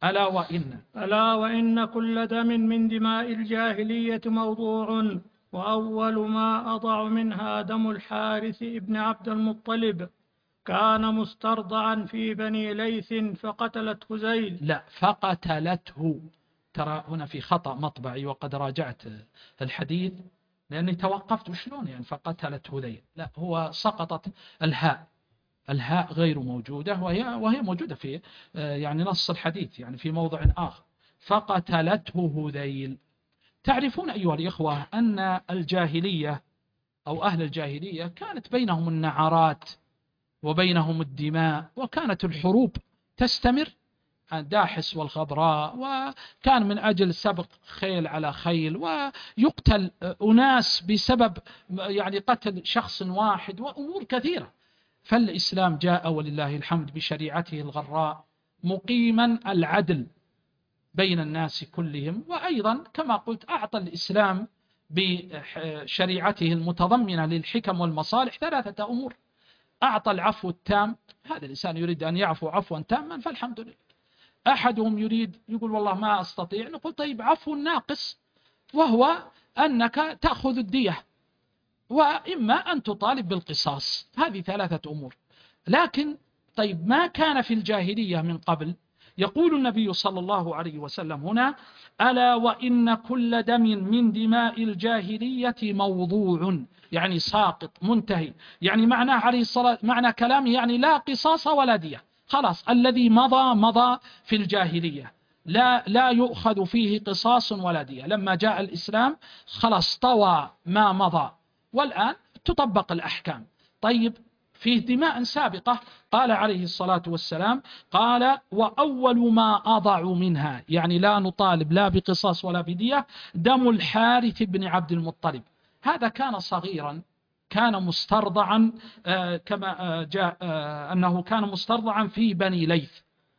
ألا
وإن كل دم من دماء الجاهلية موضوع، وأول ما أضع منها دم الحارث ابن عبد المطلب، كان مسترضعا في بني ليث فقتلته زيل.
لا، فقتلته. ترى هنا في خطأ مطبعي، وقد راجعت الحديث لأني توقفت شلون يعني فقتلته ذيل. لا، هو سقطت الهاء غير موجودة، وهي موجودة في يعني نص الحديث، يعني في موضع آخر، فقتلته هذيل. تعرفون أيها الإخوة أن الجاهلية أو أهل الجاهلية كانت بينهم النعرات وبينهم الدماء، وكانت الحروب تستمر، داحس والخضراء، وكان من أجل سبق خيل على خيل، ويقتل أناس بسبب يعني قتل شخص واحد، وأمور كثيرة. فالإسلام جاء ولله الحمد بشريعته الغراء مقيما العدل بين الناس كلهم. وأيضا كما قلت أعطى الإسلام بشريعته المتضمنة للحكم والمصالح 3 أمور. أعطى العفو التام، هذا الإنسان يريد أن يعفو عفوا تاما فالحمد لله. أحدهم يريد يقول والله ما أستطيع، نقول طيب عفو ناقص، وهو أنك تأخذ الدية، وإما أن تطالب بالقصاص. هذه 3 أمور. لكن طيب ما كان في الجاهلية من قبل؟ يقول النبي صلى الله عليه وسلم هنا: ألا وإن كل دم من دماء الجاهلية موضوع، يعني ساقط منتهي. يعني معنى عليه الصلاة، معنى كلامه يعني لا قصاص ولا دية، خلاص الذي مضى في الجاهلية لا يؤخذ فيه قصاص ولا دية. لما جاء الإسلام خلاص طوى ما مضى، والآن تطبق الأحكام. طيب فيه دماء سابقة، قال عليه الصلاة والسلام، قال وأول ما أضع منها، يعني لا نطالب لا بقصاص ولا بدية، دم الحارث بن عبد المطلب. هذا كان صغيرا، كان مسترضعا، كما جاء أنه كان مسترضعا في بني ليث.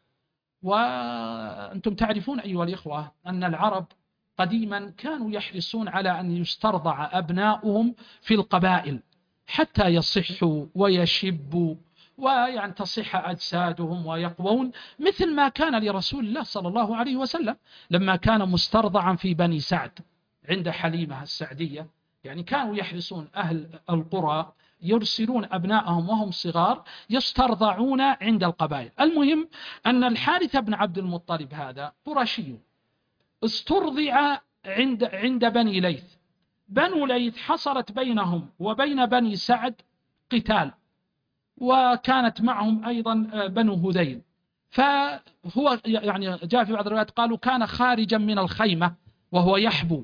وأنتم تعرفون أيها الإخوة أن العرب قديما كانوا يحرصون على أن يسترضع أبناؤهم في القبائل حتى يصحوا ويشبوا، ويعني تصح أجسادهم ويقوون، مثل ما كان لرسول الله صلى الله عليه وسلم لما كان مسترضعا في بني سعد عند حليمة السعدية. يعني كانوا يحرصون أهل القرى يرسلون أبنائهم وهم صغار يسترضعون عند القبائل. المهم أن الحارث بن عبد المطلب هذا قرشي، استرضع عند بني ليث. بنو ليث حصلت بينهم وبين بني سعد قتال، وكانت معهم أيضا بنو هذيل، فهو يعني جاء في بعض الروايات قالوا كان خارجا من الخيمة وهو يحبو،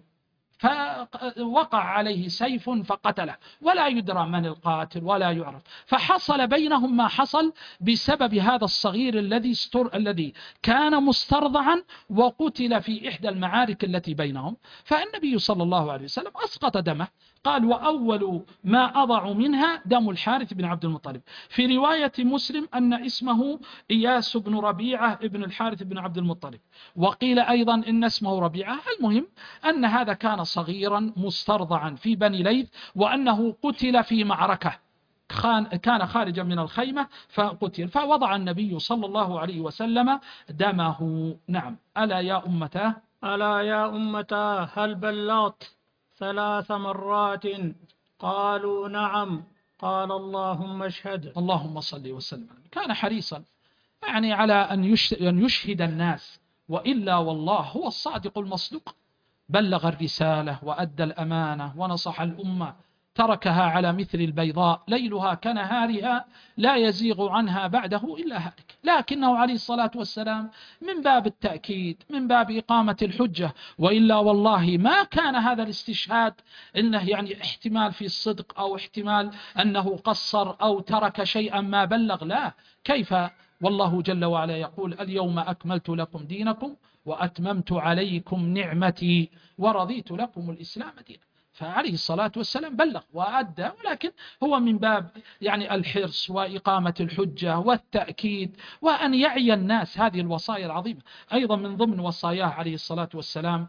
فوقع عليه سيف فقتله، ولا يدرى من القاتل ولا يعرف. فحصل بينهم ما حصل بسبب هذا الصغير الذي كان مسترضعا وقتل في إحدى المعارك التي بينهم. فالنبي صلى الله عليه وسلم أسقط دمه، قال وأول ما أضع منها دم الحارث بن عبد المطلب. في رواية مسلم أن اسمه إياس بن ربيعة ابن الحارث بن عبد المطلب، وقيل أيضا إن اسمه ربيعة. المهم أن هذا كان صغيرا مسترضعا في بني ليث، وأنه قتل في معركة، كان خارجا من الخيمة فقتل، فوضع النبي صلى الله عليه وسلم دمه. نعم. ألا يا أمتاه،
ألا يا أمتاه هل بلغت 3 مرات؟ قالوا نعم. قال اللهم اشهد.
اللهم صل وسلم. كان حريصا يعني على أن يشهد الناس، وإلا والله هو الصادق المصدوق، بلغ الرسالة وأدى الأمانة ونصح الأمة، تركها على مثل البيضاء ليلها كنهارها لا يزيغ عنها بعده إلا هالك. لكنه عليه الصلاة والسلام من باب التأكيد، من باب إقامة الحجة، وإلا والله ما كان هذا الاستشهاد إنه يعني احتمال في الصدق أو احتمال أنه قصر أو ترك شيئا ما بلغ، لا. كيف والله جل وعلا يقول اليوم أكملت لكم دينكم وأتممت عليكم نعمتي ورضيت لكم الإسلام دينا. فعليه الصلاة والسلام بلغ وأدى، ولكن هو من باب يعني الحرص وإقامة الحجة والتأكيد، وأن يعي الناس هذه الوصايا العظيمة. أيضا من ضمن وصاياه عليه الصلاة والسلام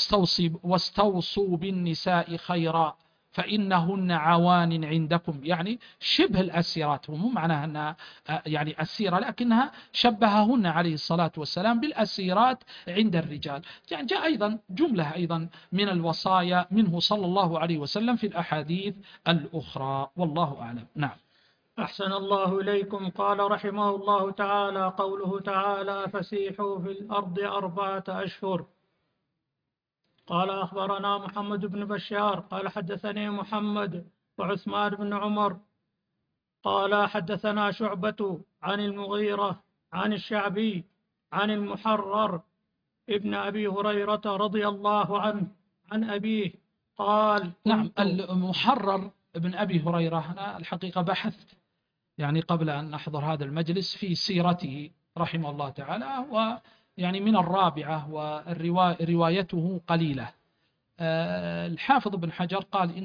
واستوصوا بالنساء خيرا فإنهن عوان عندكم، يعني شبه الأسيرات، ومو معناها أنها يعني أسيرة، لكنها شبههن عليه الصلاة والسلام بالأسيرات عند الرجال. يعني جاء أيضا جملة أيضا من الوصايا منه صلى الله عليه وسلم في الأحاديث الأخرى، والله أعلم. نعم.
أحسن الله إليكم. قال رحمه الله تعالى: قوله تعالى: فسيحوا في الأرض 4 أشهر. قال أخبرنا محمد بن بشار قال حدثني محمد وعثمان بن عمر قال حدثنا شعبة عن المغيرة عن الشعبي عن المحرر ابن أبي هريرة رضي الله عنه عن أبيه قال:
نعم. المحرر ابن أبي هريرة، أنا الحقيقة بحثت يعني قبل أن نحضر هذا المجلس في سيرته رحمه الله تعالى، ويعني من الرابعة، وروايته قليلة. الحافظ بن حجر قال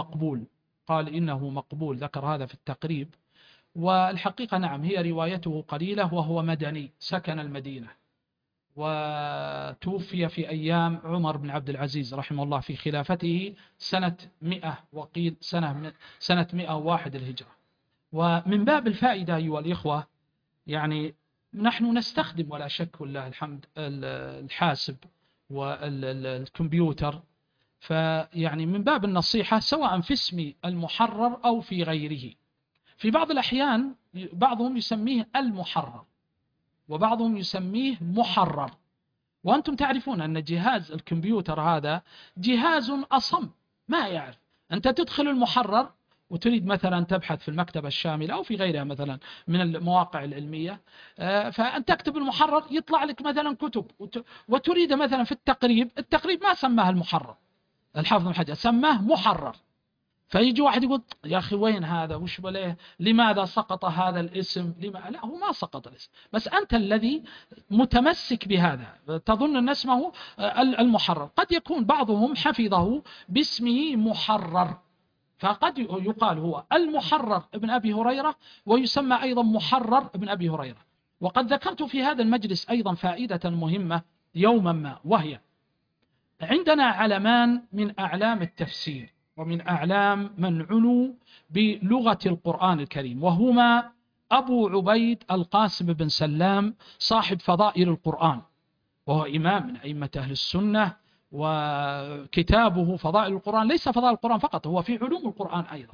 إنه مقبول، ذكر هذا في التقريب. والحقيقة نعم هي روايته قليلة، وهو مدني سكن المدينة، وتوفي في أيام عمر بن عبد العزيز رحمه الله في خلافته سنة 100، وقيل سنة 101 الهجرة. ومن باب الفائدة أيها الإخوة، يعني نحن نستخدم ولا شك والله الحمد الحاسب والكمبيوتر، فيعني من باب النصيحة سواء في اسم المحرر أو في غيره. في بعض الأحيان بعضهم يسميه المحرر وبعضهم يسميه محرر، وأنتم تعرفون أن جهاز الكمبيوتر هذا جهاز أصم ما يعرف. أنت تدخل المحرر وتريد مثلا تبحث في المكتبة الشاملة أو في غيرها مثلا من المواقع العلمية، فأن تكتب المحرر يطلع لك مثلا كتب، وتريد مثلا في التقريب ما سماه المحرر، الحافظ بن حجر سماه محرر. فيجي واحد يقول يا أخي وين هذا، وش بليه، لماذا سقط هذا الاسم، لا هو ما سقط الاسم، بس أنت الذي متمسك بهذا تظن أن اسمه المحرر. قد يكون بعضهم حفظه باسمه محرر، فقد يقال هو المحرر ابن أبي هريرة، ويسمى أيضا محرر ابن أبي هريرة. وقد ذكرت في هذا المجلس أيضا فائدة مهمة يوما ما، وهي عندنا علمان من أعلام التفسير ومن أعلام من عنوا بلغة القرآن الكريم، وهما أبو عبيد القاسم بن سلام صاحب فضائل القرآن، وهو إمام من أئمة أهل السنة، وكتابه فضائل القرآن ليس فضائل القرآن فقط، هو في علوم القرآن أيضا.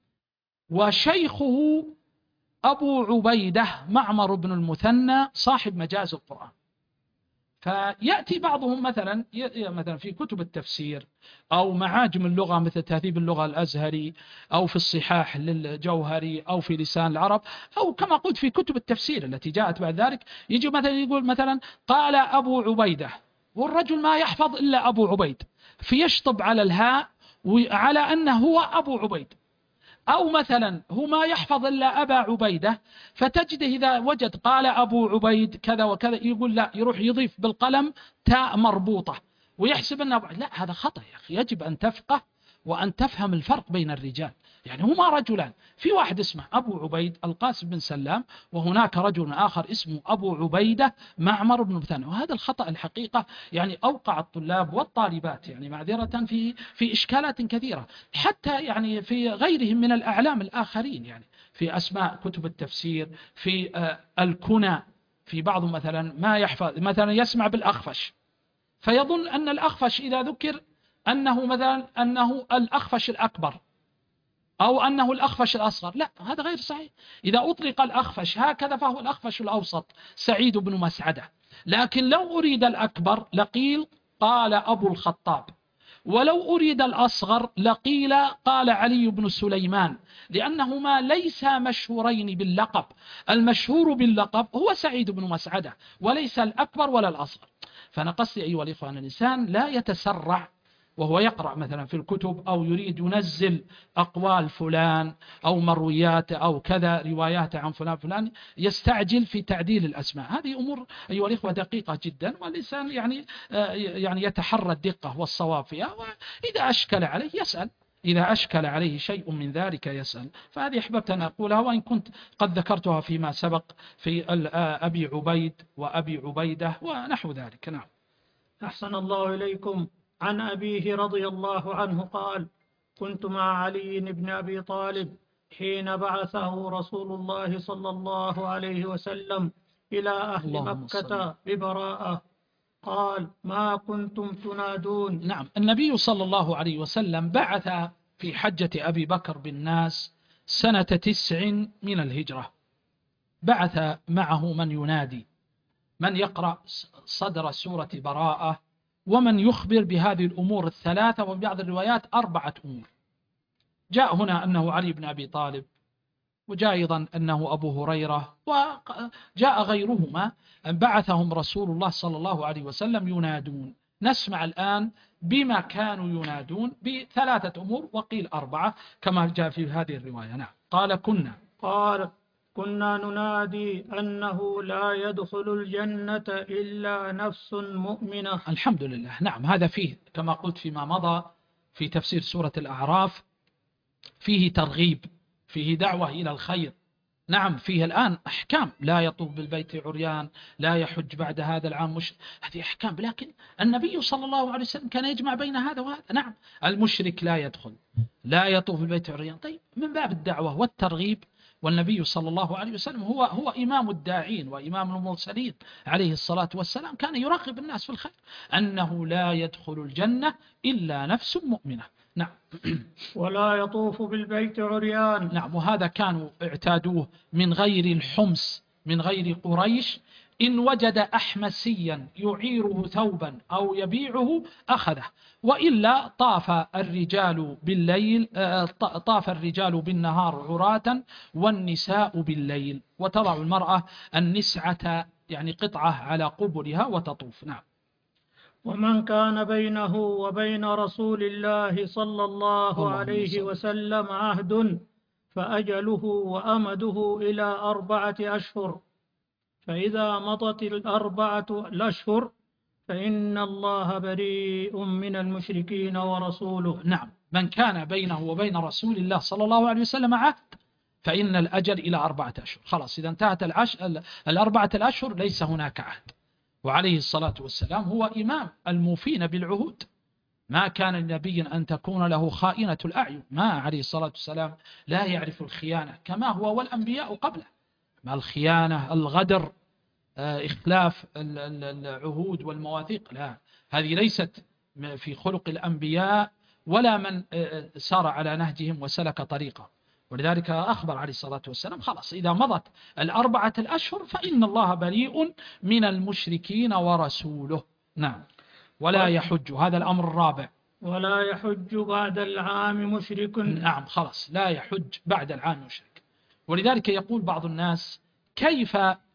وشيخه أبو عبيدة معمر بن المثنى صاحب مجاز القرآن. فيأتي بعضهم مثلا في كتب التفسير أو معاجم اللغة مثل تهذيب اللغة الأزهري، أو في الصحاح للجوهري، أو في لسان العرب، أو كما قلت في كتب التفسير التي جاءت بعد ذلك، يجي مثلا يقول مثلا قال أبو عبيدة، والرجل ما يحفظ إلا أبو عبيد، فيشطب على الهاء على أنه هو أبو عبيد. أو مثلا هو ما يحفظ إلا أبا عبيدة، فتجده إذا وجد قال أبو عبيد كذا وكذا يقول لا، يروح يضيف بالقلم تاء مربوطة ويحسب أنه لا، هذا خطأ يا أخي. يجب أن تفقه وأن تفهم الفرق بين الرجال. يعني هما رجلان، في واحد اسمه أبو عبيد القاسم بن سلام، وهناك رجل آخر اسمه أبو عبيدة معمر بن مثنى. وهذا الخطأ الحقيقة يعني أوقع الطلاب والطالبات يعني معذرة في إشكالات كثيرة، حتى يعني في غيرهم من الأعلام الآخرين، يعني في أسماء كتب التفسير، في الكنى. في بعض مثلا ما يحفظ، مثلا يسمع بالأخفش فيظن أن الأخفش إذا ذكر أنه مثلا أنه الأخفش الأكبر أو أنه الأخفش الأصغر. لا، هذا غير صحيح. إذا أطلق الأخفش هكذا فهو الأخفش الأوسط سعيد بن مسعدة، لكن لو أريد الأكبر لقيل قال أبو الخطاب، ولو أريد الأصغر لقيل قال علي بن سليمان، لأنهما ليس مشهورين باللقب. المشهور باللقب هو سعيد بن مسعدة، وليس الأكبر ولا الأصغر. فأنا قصدي أيها الإخوان، الإنسان لا يتسرع وهو يقرأ مثلا في الكتب، أو يريد ينزل أقوال فلان أو مرويات أو كذا روايات عن فلان يستعجل في تعديل الأسماء. هذه أمور أيها الإخوة دقيقة جدا، والإنسان يعني يتحرى الدقة والصواب فيها، وإذا أشكل عليه يسأل، إذا أشكل عليه شيء من ذلك يسأل. فهذه أحببت أن أقولها، وإن كنت قد ذكرتها فيما سبق في أبي عبيد وأبي عبيدة ونحو ذلك. نعم.
أحسن الله إليكم. عن أبيه رضي الله عنه قال: كنت مع علي بن أبي طالب حين بعثه رسول الله صلى الله عليه وسلم إلى أهل مكة ببراءة، قال: ما كنتم تنادون.
نعم، النبي صلى الله عليه وسلم بعث في حجة أبي بكر بالناس سنة 9 من الهجرة، بعث معه من ينادي، من يقرأ صدر سورة براءة، ومن يخبر بهذه الأمور الثلاثة، وفي بعض الروايات 4 أمور. جاء هنا أنه علي بن أبي طالب، وجاء أيضا أنه أبو هريرة، وجاء غيرهما أن بعثهم رسول الله صلى الله عليه وسلم ينادون. نسمع الآن بما كانوا ينادون ب3 أمور، وقيل 4 كما جاء في هذه الرواية. نعم. قال
كنا ننادي أنه لا يدخل الجنة إلا نفس مؤمنة.
الحمد لله. نعم، هذا فيه كما قلت فيما مضى في تفسير سورة الأعراف، فيه ترغيب، فيه دعوة إلى الخير. نعم، فيه الآن أحكام: لا يطوف بالبيت عريان، لا يحج بعد هذا العام مشرك. هذه أحكام، لكن النبي صلى الله عليه وسلم كان يجمع بين هذا وهذا. نعم، المشرك لا يدخل، لا يطوف بالبيت عريان. طيب، من باب الدعوة والترغيب، والنبي صلى الله عليه وسلم هو إمام الداعين وإمام المرسلين عليه الصلاة والسلام، كان يرغب الناس في الخير، أنه لا يدخل الجنة إلا نفس مؤمنة. نعم.
ولا يطوف بالبيت عريان.
نعم، وهذا كانوا اعتادوه من غير الحمص، من غير قريش. إن وجد أحمسيا يعيره ثوبا أو يبيعه أخذه، وإلا طاف الرجال بالليل، طاف الرجال بالنهار عراة والنساء بالليل، وتضع المرأة النسعة يعني قطعة على قبلها وتطوف. نعم.
ومن كان بينه وبين رسول الله صلى الله عليه وسلم عهد فأجله وأمده إلى 4 أشهر، فإذا مضت 4 الأشهر فإن الله بريء من المشركين ورسوله.
نعم، من كان بينه وبين رسول الله صلى الله عليه وسلم عهد فإن الأجل إلى 4 أشهر. خلاص، إذا انتهت 4 الأشهر ليس هناك عهد. وعليه الصلاة والسلام هو إمام الموفين بالعهود. ما كان لنبي أن تكون له خائنة الأعين، ما عليه الصلاة والسلام لا يعرف الخيانة كما هو والأنبياء قبله. ما الخيانة، الغدر، إخلاف العهود والمواثيق، لا، هذه ليست في خلق الأنبياء ولا من سار على نهجهم وسلك طريقه. ولذلك أخبر عليه الصلاة والسلام خلاص إذا مضت 4 الأشهر فإن الله بريء من المشركين ورسوله. نعم. ولا يحج، هذا الأمر الرابع.
ولا يحج بعد العام مشرك.
نعم خلاص لا يحج بعد العام مشرك. ولذلك يقول بعض الناس كيف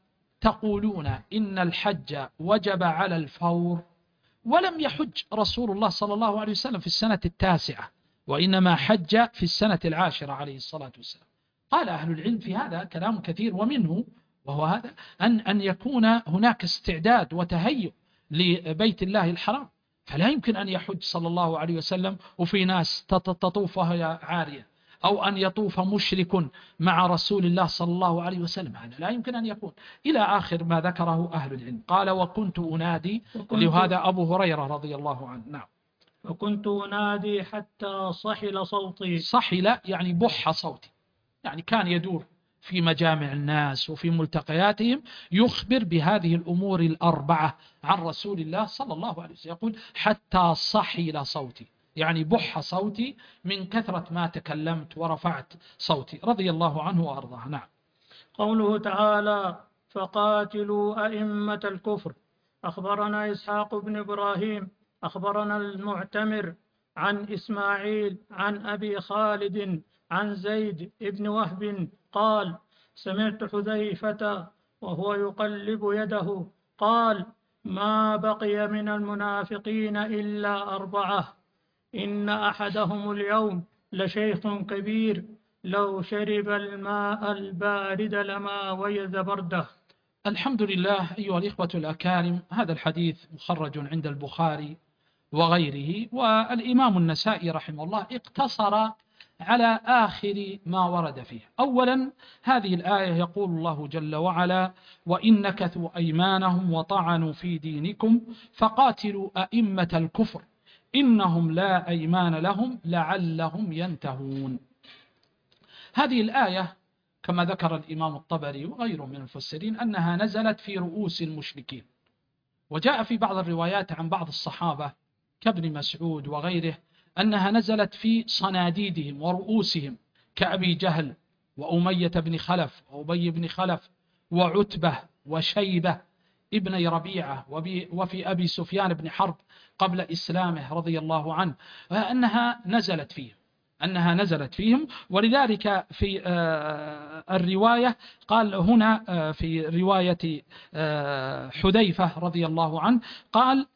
تقولون إن الحج وجب على الفور ولم يحج رسول الله صلى الله عليه وسلم في السنة 9 وإنما حج في السنة 10 عليه الصلاة والسلام. قال أهل العلم في هذا كلام كثير، ومنه وهو هذا أن يكون هناك استعداد وتهيؤ لبيت الله الحرام، فلا يمكن أن يحج صلى الله عليه وسلم وفي ناس تطوف وهي عارية، أو أن يطوف مشرك مع رسول الله صلى الله عليه وسلم، هذا لا يمكن أن يكون، إلى آخر ما ذكره أهل العلم. قال وكنت أنادي، لهذا أبو هريرة رضي الله عنه. نعم.
وكنت أنادي حتى صحل صوتي.
صحل يعني بح صوتي، يعني كان يدور في مجامع الناس وفي ملتقياتهم يخبر بهذه الأمور 4 عن رسول الله صلى الله عليه وسلم. يقول حتى صحل صوتي، يعني بح صوتي من كثرة ما تكلمت ورفعت صوتي، رضي الله عنه وأرضاه. نعم.
قوله تعالى فقاتلوا أئمة الكفر. أخبرنا إسحاق بن إبراهيم أخبرنا المعتمر عن إسماعيل عن أبي خالد عن زيد بن وهب قال سمعت حذيفة وهو يقلب يده قال ما بقي من المنافقين إلا 4 إن أحدهم اليوم لشيخ كبير لو شرب الماء البارد لما وجد برده.
الحمد لله. أيها الإخوة الأكارم، هذا الحديث مخرج عند البخاري وغيره، والإمام النسائي رحمه الله اقتصر على آخر ما ورد فيه. أولا هذه الآية يقول الله جل وعلا وإن نكثوا أيمانهم وطعنوا في دينكم فقاتلوا أئمة الكفر إنهم لا أيمان لهم لعلهم ينتهون. هذه الآية كما ذكر الإمام الطبري وغيره من المفسرين أنها نزلت في رؤوس المشركين، وجاء في بعض الروايات عن بعض الصحابة كابن مسعود وغيره أنها نزلت في صناديدهم ورؤوسهم كأبي جهل وأمية بن خلف وأبي بن خلف وعتبة وشيبة ابن ربيعة وفي أبي سفيان بن حرب قبل إسلامه رضي الله عنه، أنها نزلت فيهم. ولذلك في الرواية قال هنا في رواية حذيفة رضي الله عنه قال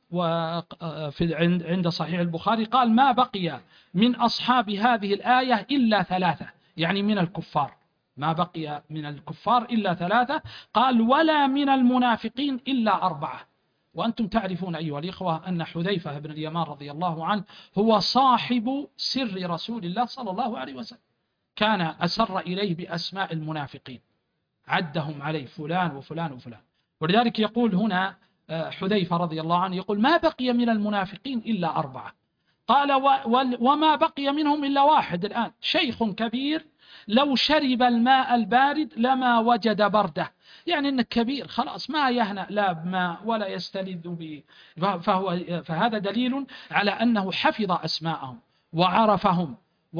عند صحيح البخاري قال ما بقي من أصحاب هذه الآية إلا 3، يعني من الكفار، ما بقي من الكفار إلا 3، قال ولا من المنافقين إلا 4. وأنتم تعرفون أيها الإخوة أن حذيفة بن اليمان رضي الله عنه هو صاحب سر رسول الله صلى الله عليه وسلم، كان أسر إليه بأسماء المنافقين، عدهم عليه فلان وفلان وفلان. ولذلك يقول هنا حذيفة رضي الله عنه يقول ما بقي من المنافقين إلا 4، قال وما بقي منهم إلا 1 الآن شيخ كبير لو شرب الماء البارد لما وجد برده، يعني أنك كبير خلاص ما يهنأ لا بماء ولا يستلذ به، فهذا دليل على أنه حفظ أسماءهم وعرفهم.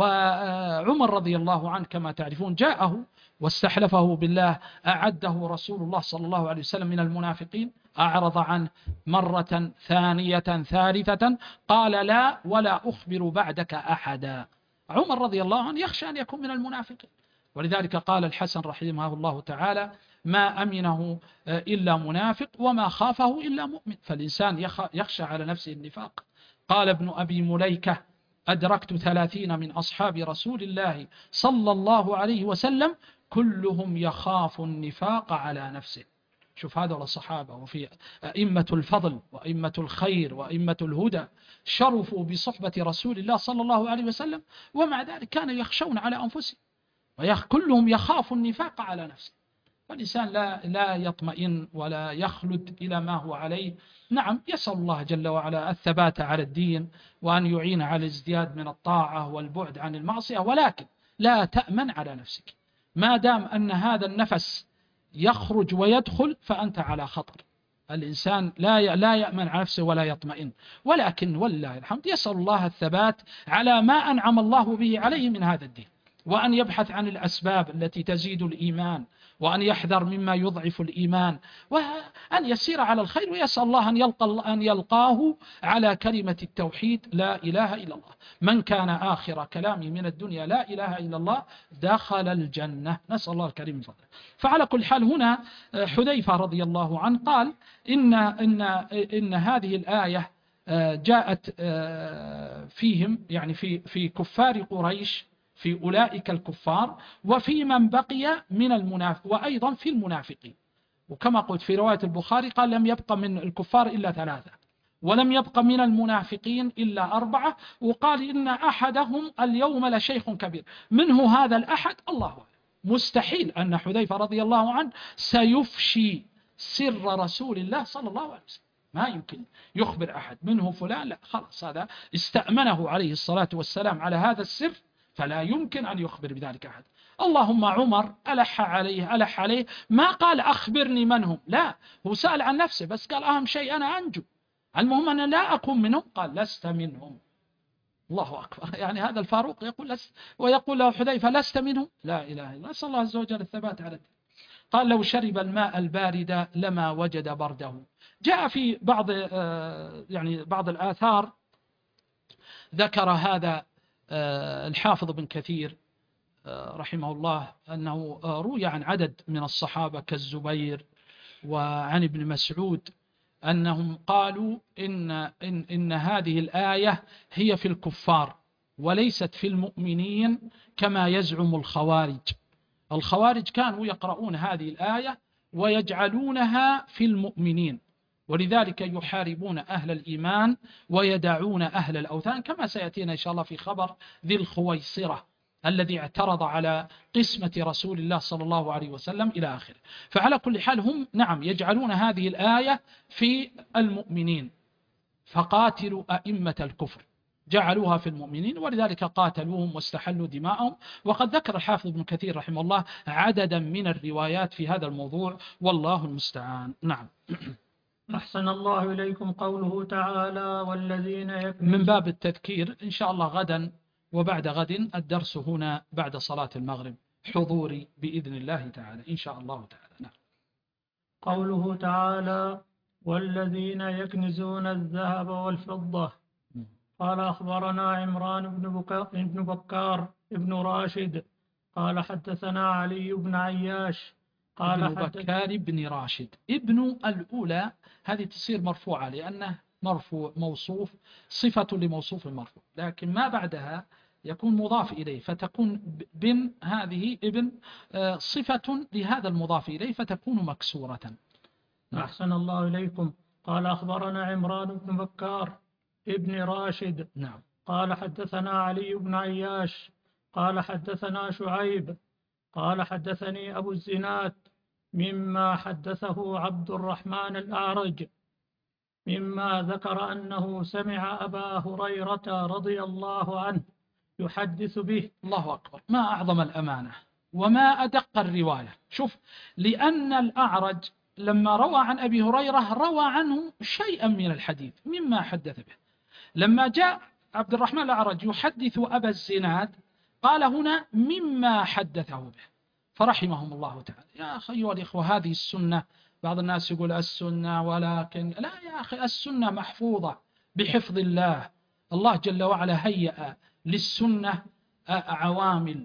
وعمر رضي الله عنه كما تعرفون جاءه واستحلفه بالله أعده رسول الله صلى الله عليه وسلم من المنافقين، أعرض عنه مرة ثانية ثالثة قال لا ولا أخبر بعدك أحدا. عمر رضي الله عنه يخشى أن يكون من المنافقين، ولذلك قال الحسن رحمه الله تعالى ما أمنه إلا منافق وما خافه إلا مؤمن، فالإنسان يخشى على نفسه النفاق. قال ابن أبي مليكة أدركت 30 من أصحاب رسول الله صلى الله عليه وسلم كلهم يخاف النفاق على نفسه. شوف هذول الصحابة، وفي أئمة الفضل وأئمة الخير وأئمة الهدى شرفوا بصحبة رسول الله صلى الله عليه وسلم، ومع ذلك كانوا يخشون على أنفسهم وكلهم يخاف النفاق على نفسه. فالإنسان لا يطمئن ولا يخلد إلى ما هو عليه. نعم يسأل الله جل وعلا الثبات على الدين وأن يعين على الازدياد من الطاعة والبعد عن المعصية، ولكن لا تأمن على نفسك ما دام أن هذا النفس يخرج ويدخل فأنت على خطر. الإنسان لا يأمن على نفسه ولا يطمئن، ولكن والله الحمد يسأل الله الثبات على ما أنعم الله به عليه من هذا الدين. وأن يبحث عن الأسباب التي تزيد الإيمان، وأن يحذر مما يضعف الإيمان، وأن يسير على الخير، ويسأل الله أن يلقاه على كلمة التوحيد لا إله إلا الله. من كان آخر كلامه من الدنيا لا إله إلا الله دخل الجنة، نسأل الله الكريم فضله. فعلى كل حال هنا حذيفة رضي الله عنه قال إن هذه الآية جاءت فيهم، يعني في كفار قريش، في أولئك الكفار، وفي من بقي من المنافق، وأيضا في المنافقين. وكما قلت في رواية البخاري قال لم يبق من الكفار إلا 3، ولم يبق من المنافقين إلا 4، وقال إن أحدهم اليوم لشيخ كبير. منه هذا الأحد الله أعلم، مستحيل أن حذيفة رضي الله عنه سيفشي سر رسول الله صلى الله عليه وسلم، ما يمكن يخبر أحد منه فلان، لا، خلاص هذا استأمنه عليه الصلاة والسلام على هذا السر، فلا يمكن أن يخبر بذلك أحد. اللهم عمر ألح عليه ما قال أخبرني من هم، لا، هو سأل عن نفسه بس قال أهم شيء أنا أنجو، المهم أنا لا أكون منهم. قال لست منهم. الله أكبر. يعني هذا الفاروق يقول ويقول له حذيفة لست منهم، لا إله إلا الله. نسأل الله عز وجل الثبات على الدين. قال لو شرب الماء البارد لما وجد برده. جاء في بعض الآثار ذكر هذا الحافظ بن كثير رحمه الله أنه روي عن عدد من الصحابة كالزبير وعن ابن مسعود أنهم قالوا إن هذه الآية هي في الكفار وليست في المؤمنين كما يزعم الخوارج. الخوارج كانوا يقرؤون هذه الآية ويجعلونها في المؤمنين، ولذلك يحاربون أهل الإيمان ويدعون أهل الأوثان، كما سيأتينا إن شاء الله في خبر ذي الخويصرة الذي اعترض على قسمة رسول الله صلى الله عليه وسلم إلى آخره. فعلى كل حال هم نعم يجعلون هذه الآية في المؤمنين، فقاتلوا أئمة الكفر، جعلوها في المؤمنين ولذلك قاتلوهم واستحلوا دماءهم. وقد ذكر الحافظ ابن كثير رحمه الله عددا من الروايات في هذا الموضوع، والله المستعان. نعم.
أحسن الله إليكم قوله تعالى والذين
من باب التذكير إن شاء الله غدا وبعد غد الدرس هنا بعد صلاة المغرب حضوري بإذن الله تعالى إن شاء الله تعالى. نعم.
قوله تعالى والذين يكنزون الذهب والفضة. قال أخبرنا عمران بن بكار ابن راشد قال حدثنا علي بن عياش قال
ابن بكار بن راشد. ابن الأولى هذه تصير مرفوعة لأنه مرفوع موصوف صفة لموصوف المرفوع، لكن ما بعدها يكون مضاف إليه فتكون بن، هذه ابن صفة لهذا المضاف إليه فتكون مكسورة.
أحسن الله إليكم. قال أخبرنا عمران بن بكار ابن راشد.
نعم.
قال حدثنا علي بن عياش قال حدثنا شعيب قال حدثني أبو الزناد مما حدثه عبد الرحمن الأعرج مما ذكر أنه سمع أبا هريرة رضي الله عنه يحدث به.
الله أكبر، ما أعظم الأمانة وما أدق الرواية. شوف، لأن الأعرج لما روى عن أبي هريرة روى عنه شيئا من الحديث مما حدث به. لما جاء عبد الرحمن الأعرج يحدث أبا الزناد قال هنا مما حدثه به، فرحمهم الله تعالى. يا أخي أيها الإخوة هذه السنة، بعض الناس يقول السنة، ولكن لا يا أخي، السنة محفوظة بحفظ الله. الله جل وعلا هيأ للسنة عوامل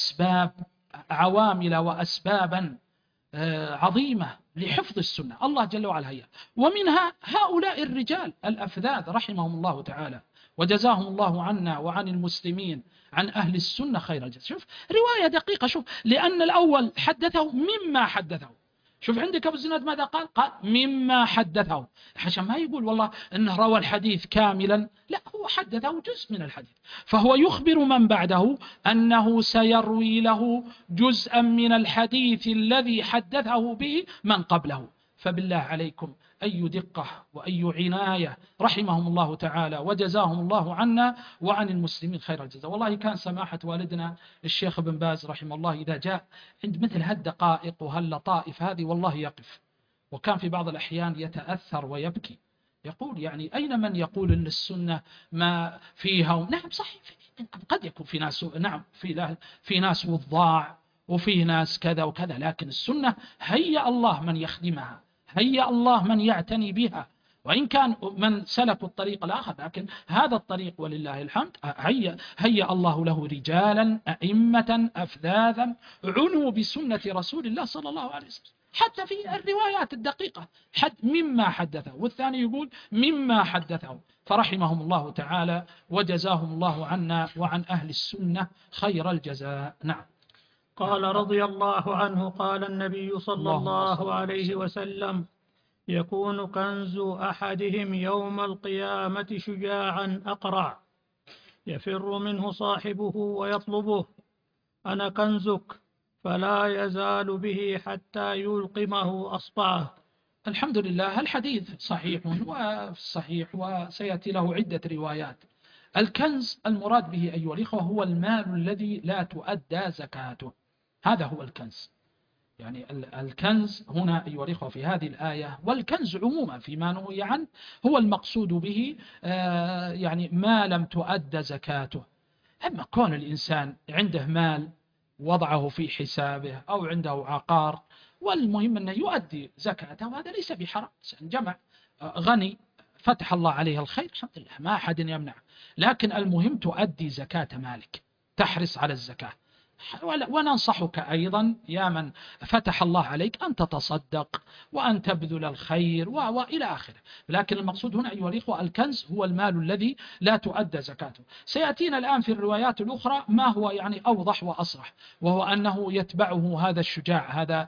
وأسبابا عظيمة لحفظ السنة، الله جل وعلا هيأ، ومنها هؤلاء الرجال الأفذاذ رحمهم الله تعالى وجزاهم الله عنا وعن المسلمين عن أهل السنة خير الجزاء. شوف رواية دقيقة، شوف، لأن الأول حدثه مما حدثه. شوف عندك أبو الزناد ماذا قال؟ قال مما حدثه، عشان ما يقول والله أنه روى الحديث كاملا، لا، هو حدثه جزء من الحديث، فهو يخبر من بعده أنه سيروي له جزءا من الحديث الذي حدثه به من قبله. فبالله عليكم أي دقة وأي عناية، رحمهم الله تعالى وجزاهم الله عنا وعن المسلمين خير الجزاء. والله كان سماحة والدنا الشيخ بن باز رحمه الله إذا جاء عند مثل هالدقائق وهاللطائف هذه والله يقف، وكان في بعض الأحيان يتأثر ويبكي، يقول يعني أين من يقول أن السنة ما فيها نعم صحيح قد يكون في ناس، نعم، في ناس وضاع وفي ناس كذا وكذا، لكن السنة هيأ الله من يخدمها، هيأ الله من يعتني بها، وإن كان من سلكوا الطريق الآخر، لكن هذا الطريق ولله الحمد هيأ الله له رجالا أئمة أفذاذا عنوا بسنة رسول الله صلى الله عليه وسلم، حتى في الروايات الدقيقة مما حدثه، والثاني يقول مما حدثه، فرحمهم الله تعالى وجزاهم الله عنا وعن أهل السنة خير الجزاء. نعم.
قال رضي الله عنه قال النبي صلى الله عليه وسلم: يكون كنز أحدهم يوم القيامة شجاعا أقرع يفر منه صاحبه ويطلبه: أنا كنزك، فلا يزال به حتى يلقمه أصبعه.
الحمد لله، الحديث صحيح وصحيح وسيأتي له عدة روايات. الكنز المراد به أيها الإخوة هو المال الذي لا تؤدى زكاته، هذا هو الكنز. يعني الكنز هنا أيها الإخوة في هذه الآية، والكنز عموما فيما نهي عنه هو المقصود به يعني ما لم تؤدى زكاته. أما كون الإنسان عنده مال وضعه في حسابه أو عنده عقار، والمهم أنه يؤدي زكاته، وهذا ليس بحرام. جمع غني فتح الله عليه الخير، الحمد لله، ما أحد يمنع، لكن المهم تؤدي زكاة مالك، تحرص على الزكاة. وننصحك أيضا يا من فتح الله عليك أن تتصدق وأن تبذل الخير وإلى آخره. لكن المقصود هنا أيها الإخوة الكنز هو المال الذي لا تؤدى زكاته. سيأتينا الآن في الروايات الأخرى ما هو يعني أوضح وأصرح، وهو أنه يتبعه هذا الشجاع، هذا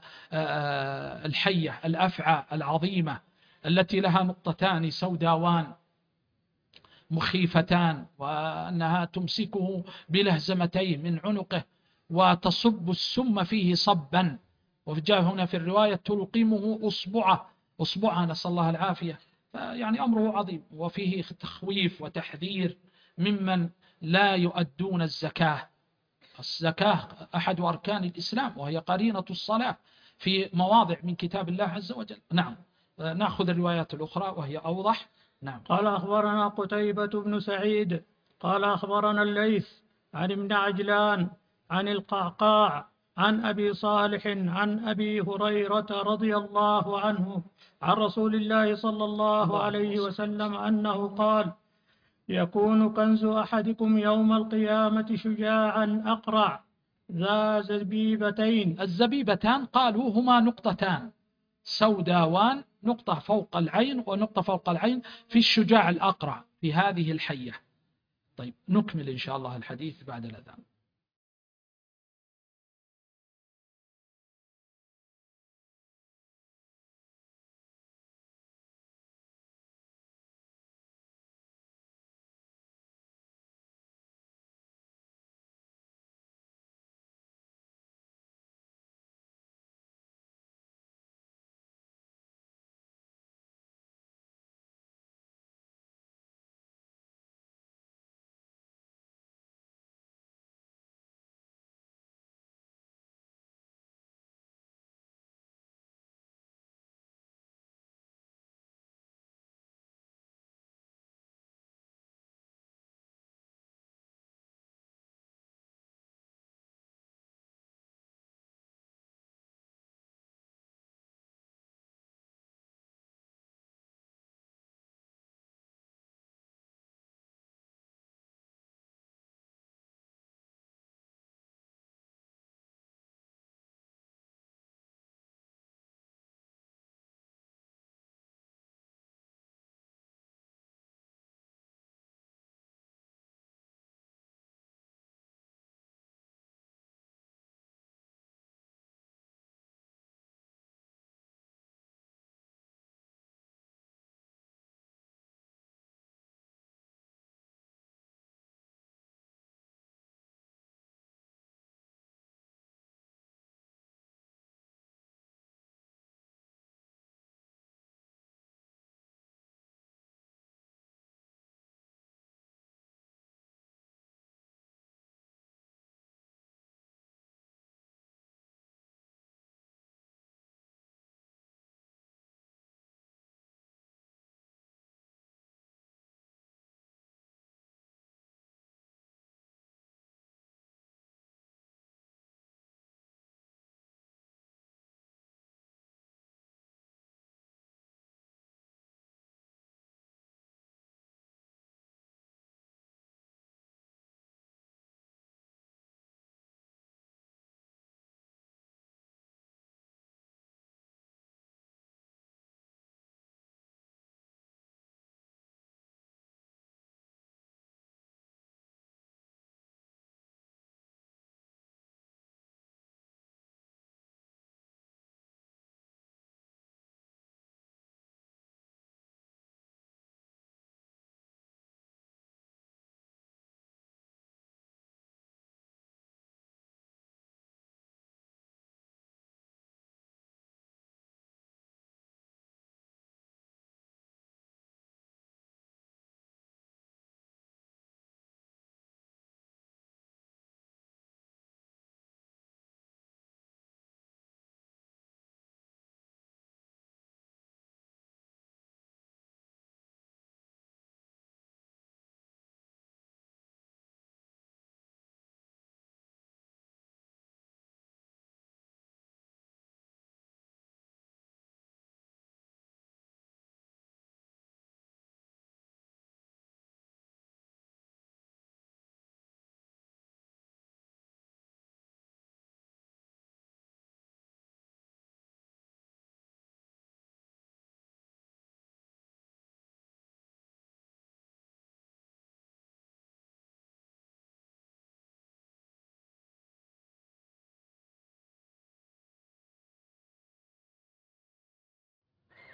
الحية الأفعى العظيمة التي لها نقطتان سوداوان مخيفتان، وأنها تمسكه بلهزمتين من عنقه وتصب السم فيه صبا، وجاء هنا في الرواية تلقمه أصبعها، نسأل الله العافية. يعني أمره عظيم، وفيه تخويف وتحذير ممن لا يؤدون الزكاة. الزكاة أحد أركان الإسلام، وهي قرينة الصلاة في مواضع من كتاب الله عز وجل. نعم، نأخذ الروايات الأخرى وهي أوضح. نعم.
قال أخبرنا قتيبة بن سعيد قال أخبرنا الليث عن ابن عجلان عن القعقاع عن أبي صالح عن أبي هريرة رضي الله عنه عن رسول الله صلى الله عليه وسلم أنه قال: يكون كنز أحدكم يوم القيامة شجاعا أقرع ذا زبيبتين.
الزبيبتان قالوا هما نقطتان سوداوان، نقطة فوق العين ونقطة فوق العين في الشجاع الأقرع في هذه الحية. طيب، نكمل إن شاء الله الحديث بعد الأذان.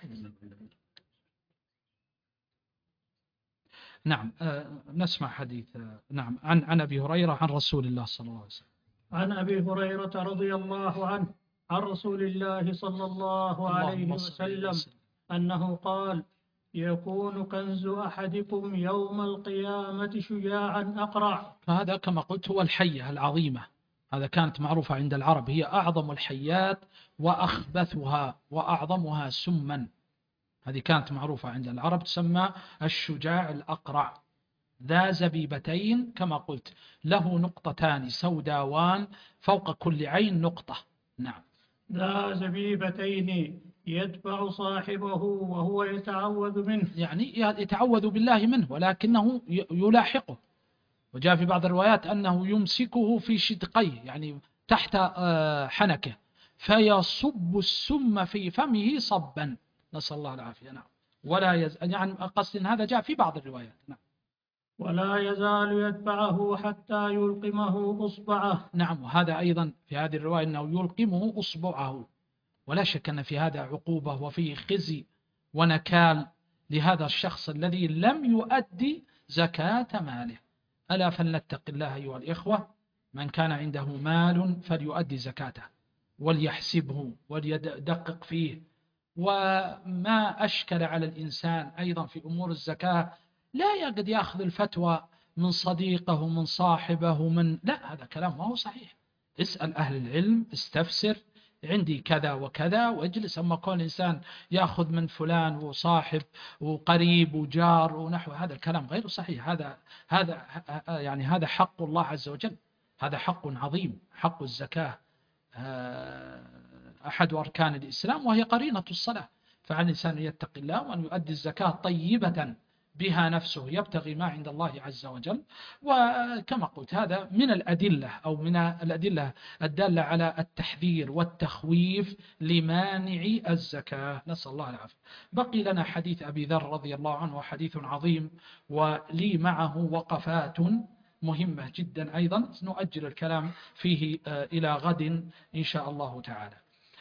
نعم. نسمع حديث. نعم. عن أبي هريرة عن رسول الله صلى الله عليه وسلم.
عن أبي هريرة رضي الله عنه عن رسول الله صلى الله عليه وسلم أنه قال: يكون كنز أحدكم يوم القيامة شجاعا أقرع.
هذا كما قلت هو الحية العظيمة، هذا كانت معروفة عند العرب، هي أعظم الحيات وأخبثها وأعظمها سما. هذه كانت معروفة عند العرب، تسمى الشجاع الأقرع، ذا زبيبتين كما قلت، له نقطتان سوداوان فوق كل عين نقطة. نعم.
ذا زبيبتين يتبع صاحبه وهو يتعوذ منه،
يعني يتعوذ بالله منه ولكنه يلاحقه. وجاء في بعض الروايات أنه يمسكه في شدقيه، يعني تحت حنكه، فيصب السم في فمه صبا، نسأل الله العافية. نعم. يعني قصد هذا جاء في بعض الروايات. نعم.
ولا يزال يتبعه حتى يلقمه أصبعه.
نعم. وهذا أيضا في هذه الرواية أنه يلقمه أصبعه، ولا شك أن في هذا عقوبة وفيه خزي ونكال لهذا الشخص الذي لم يؤدي زكاة ماله. ألا فلنتق الله أيها الإخوة، من كان عنده مال فليؤدي زكاته وليحسبه وليدقق فيه. وما أشكل على الإنسان أيضا في أمور الزكاة لا يقد يأخذ الفتوى من صديقه من صاحبه لا، هذا كلام ما هو صحيح. اسأل أهل العلم، استفسر، عندي كذا وكذا واجلس. أما كل إنسان يأخذ من فلان وصاحب وقريب وجار ونحو، هذا الكلام غير صحيح. هذا حق الله عز وجل، هذا حق عظيم، حق الزكاة، أحد أركان الإسلام وهي قرينة الصلاة. فعلى الإنسان أن يتقي الله وأن يؤدي الزكاة طيبة بها نفسه، يبتغي ما عند الله عز وجل. وكما قلت هذا من الأدلة أو من الأدلة الدالة على التحذير والتخويف لمانع الزكاة، نسأل الله العافية. بقي لنا حديث أبي ذر رضي الله عنه، حديث عظيم ولي معه وقفات مهمة جدا أيضا، نؤجل الكلام فيه إلى غد إن شاء الله تعالى.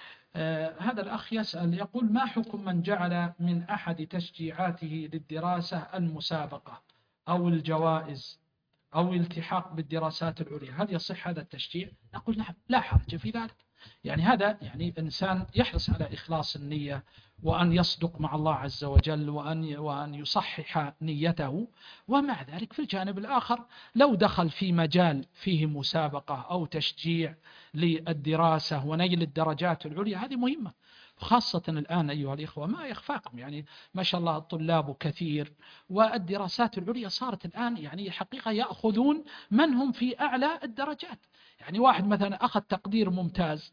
هذا الأخ يسأل يقول: ما حكم من جعل من أحد تشجيعاته للدراسة المسابقة أو الجوائز أو الالتحاق بالدراسات العليا، هل يصح هذا التشجيع؟ نقول نعم، لا حرج في ذلك. يعني هذا الإنسان يحرص على إخلاص النية وأن يصدق مع الله عز وجل وأن يصحح نيته. ومع ذلك في الجانب الآخر لو دخل في مجال فيه مسابقة أو تشجيع للدراسة ونيل الدرجات العليا، هذه مهمة، خاصة الآن أيها الإخوة ما يخفاكم، يعني ما شاء الله الطلاب كثير، والدراسات العليا صارت الآن يعني حقيقة يأخذون من هم في أعلى الدرجات. يعني واحد مثلا أخذ تقدير ممتاز،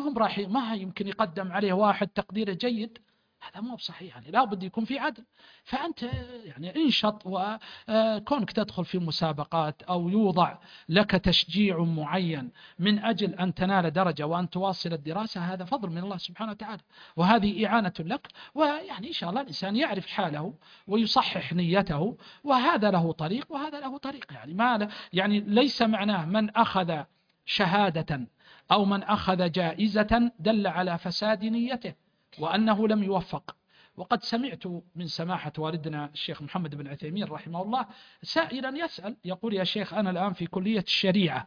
ما يمكن يقدم عليه واحد تقديره جيد، هذا مو بصحيح. يعني لا بد يكون في عدل. فأنت يعني انشط، وكونك تدخل في مسابقات أو يوضع لك تشجيع معين من أجل أن تنال درجة وأن تواصل الدراسة، هذا فضل من الله سبحانه وتعالى، وهذه إعانة لك. ويعني إن شاء الله الإنسان يعرف حاله ويصحح نيته، وهذا له طريق وهذا له طريق. يعني ليس معناه من أخذ شهادة أو من أخذ جائزة دل على فساد نيته وأنه لم يوفق. وقد سمعت من سماحة والدنا الشيخ محمد بن عثيمين رحمه الله سائلا يسأل يقول: يا شيخ أنا الآن في كلية الشريعة،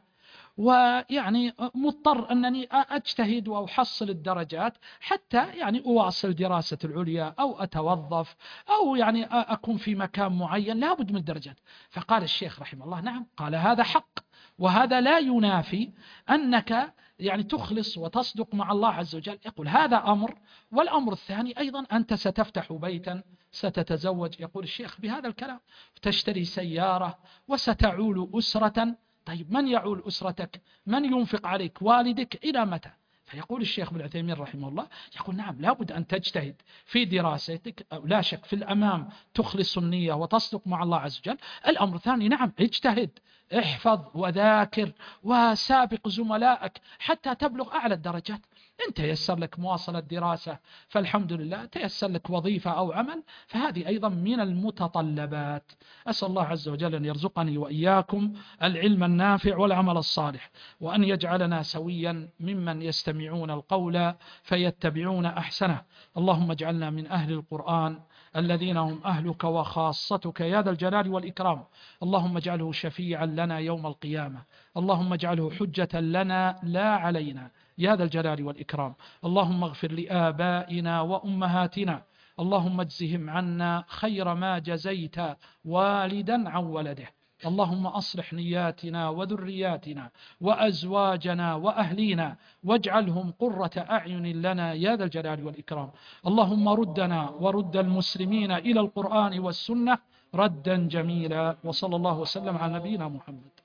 ويعني مضطر أنني أجتهد وأحصل الدرجات حتى يعني أواصل دراسة العليا أو أتوظف أو يعني أكون في مكان معين، لا بد من الدرجات. فقال الشيخ رحمه الله: نعم، قال هذا حق، وهذا لا ينافي أنك يعني تخلص وتصدق مع الله عز وجل. يقول هذا أمر، والأمر الثاني أيضا أنت ستفتح بيتا، ستتزوج، يقول الشيخ بهذا الكلام، تشتري سيارة وستعول أسرة. طيب من يعول أسرتك؟ من ينفق عليك؟ والدك. إلى متى؟ فيقول الشيخ ابن عثيمين رحمه الله، يقول نعم، لابد أن تجتهد في دراستك، لا شك في الأمام تخلص النية وتصدق مع الله عز وجل. الأمر الثاني نعم، احفظ وذاكر وسابق زملائك حتى تبلغ أعلى الدرجات. إن تيسر لك مواصلة دراسة فالحمد لله، تيسر لك وظيفة أو عمل فهذه أيضا من المتطلبات. أسأل الله عز وجل أن يرزقني وإياكم العلم النافع والعمل الصالح، وأن يجعلنا سويا ممن يستمعون القول فيتبعون أحسنه. اللهم اجعلنا من أهل القرآن الذين هم أهلك وخاصتك يا ذا الجلال والإكرام. اللهم اجعله شفيعا لنا يوم القيامة، اللهم اجعله حجة لنا لا علينا يا ذا الجلال والإكرام. اللهم اغفر لآبائنا وأمهاتنا، اللهم اجزهم عنا خير ما جزيت والدا عن ولده. اللهم أصلح نياتنا وذرياتنا وأزواجنا وأهلينا واجعلهم قرة أعين لنا يا ذا الجلال والإكرام. اللهم ردنا ورد المسلمين إلى القرآن والسنة ردا جميلا، وصلى الله وسلم على نبينا محمد.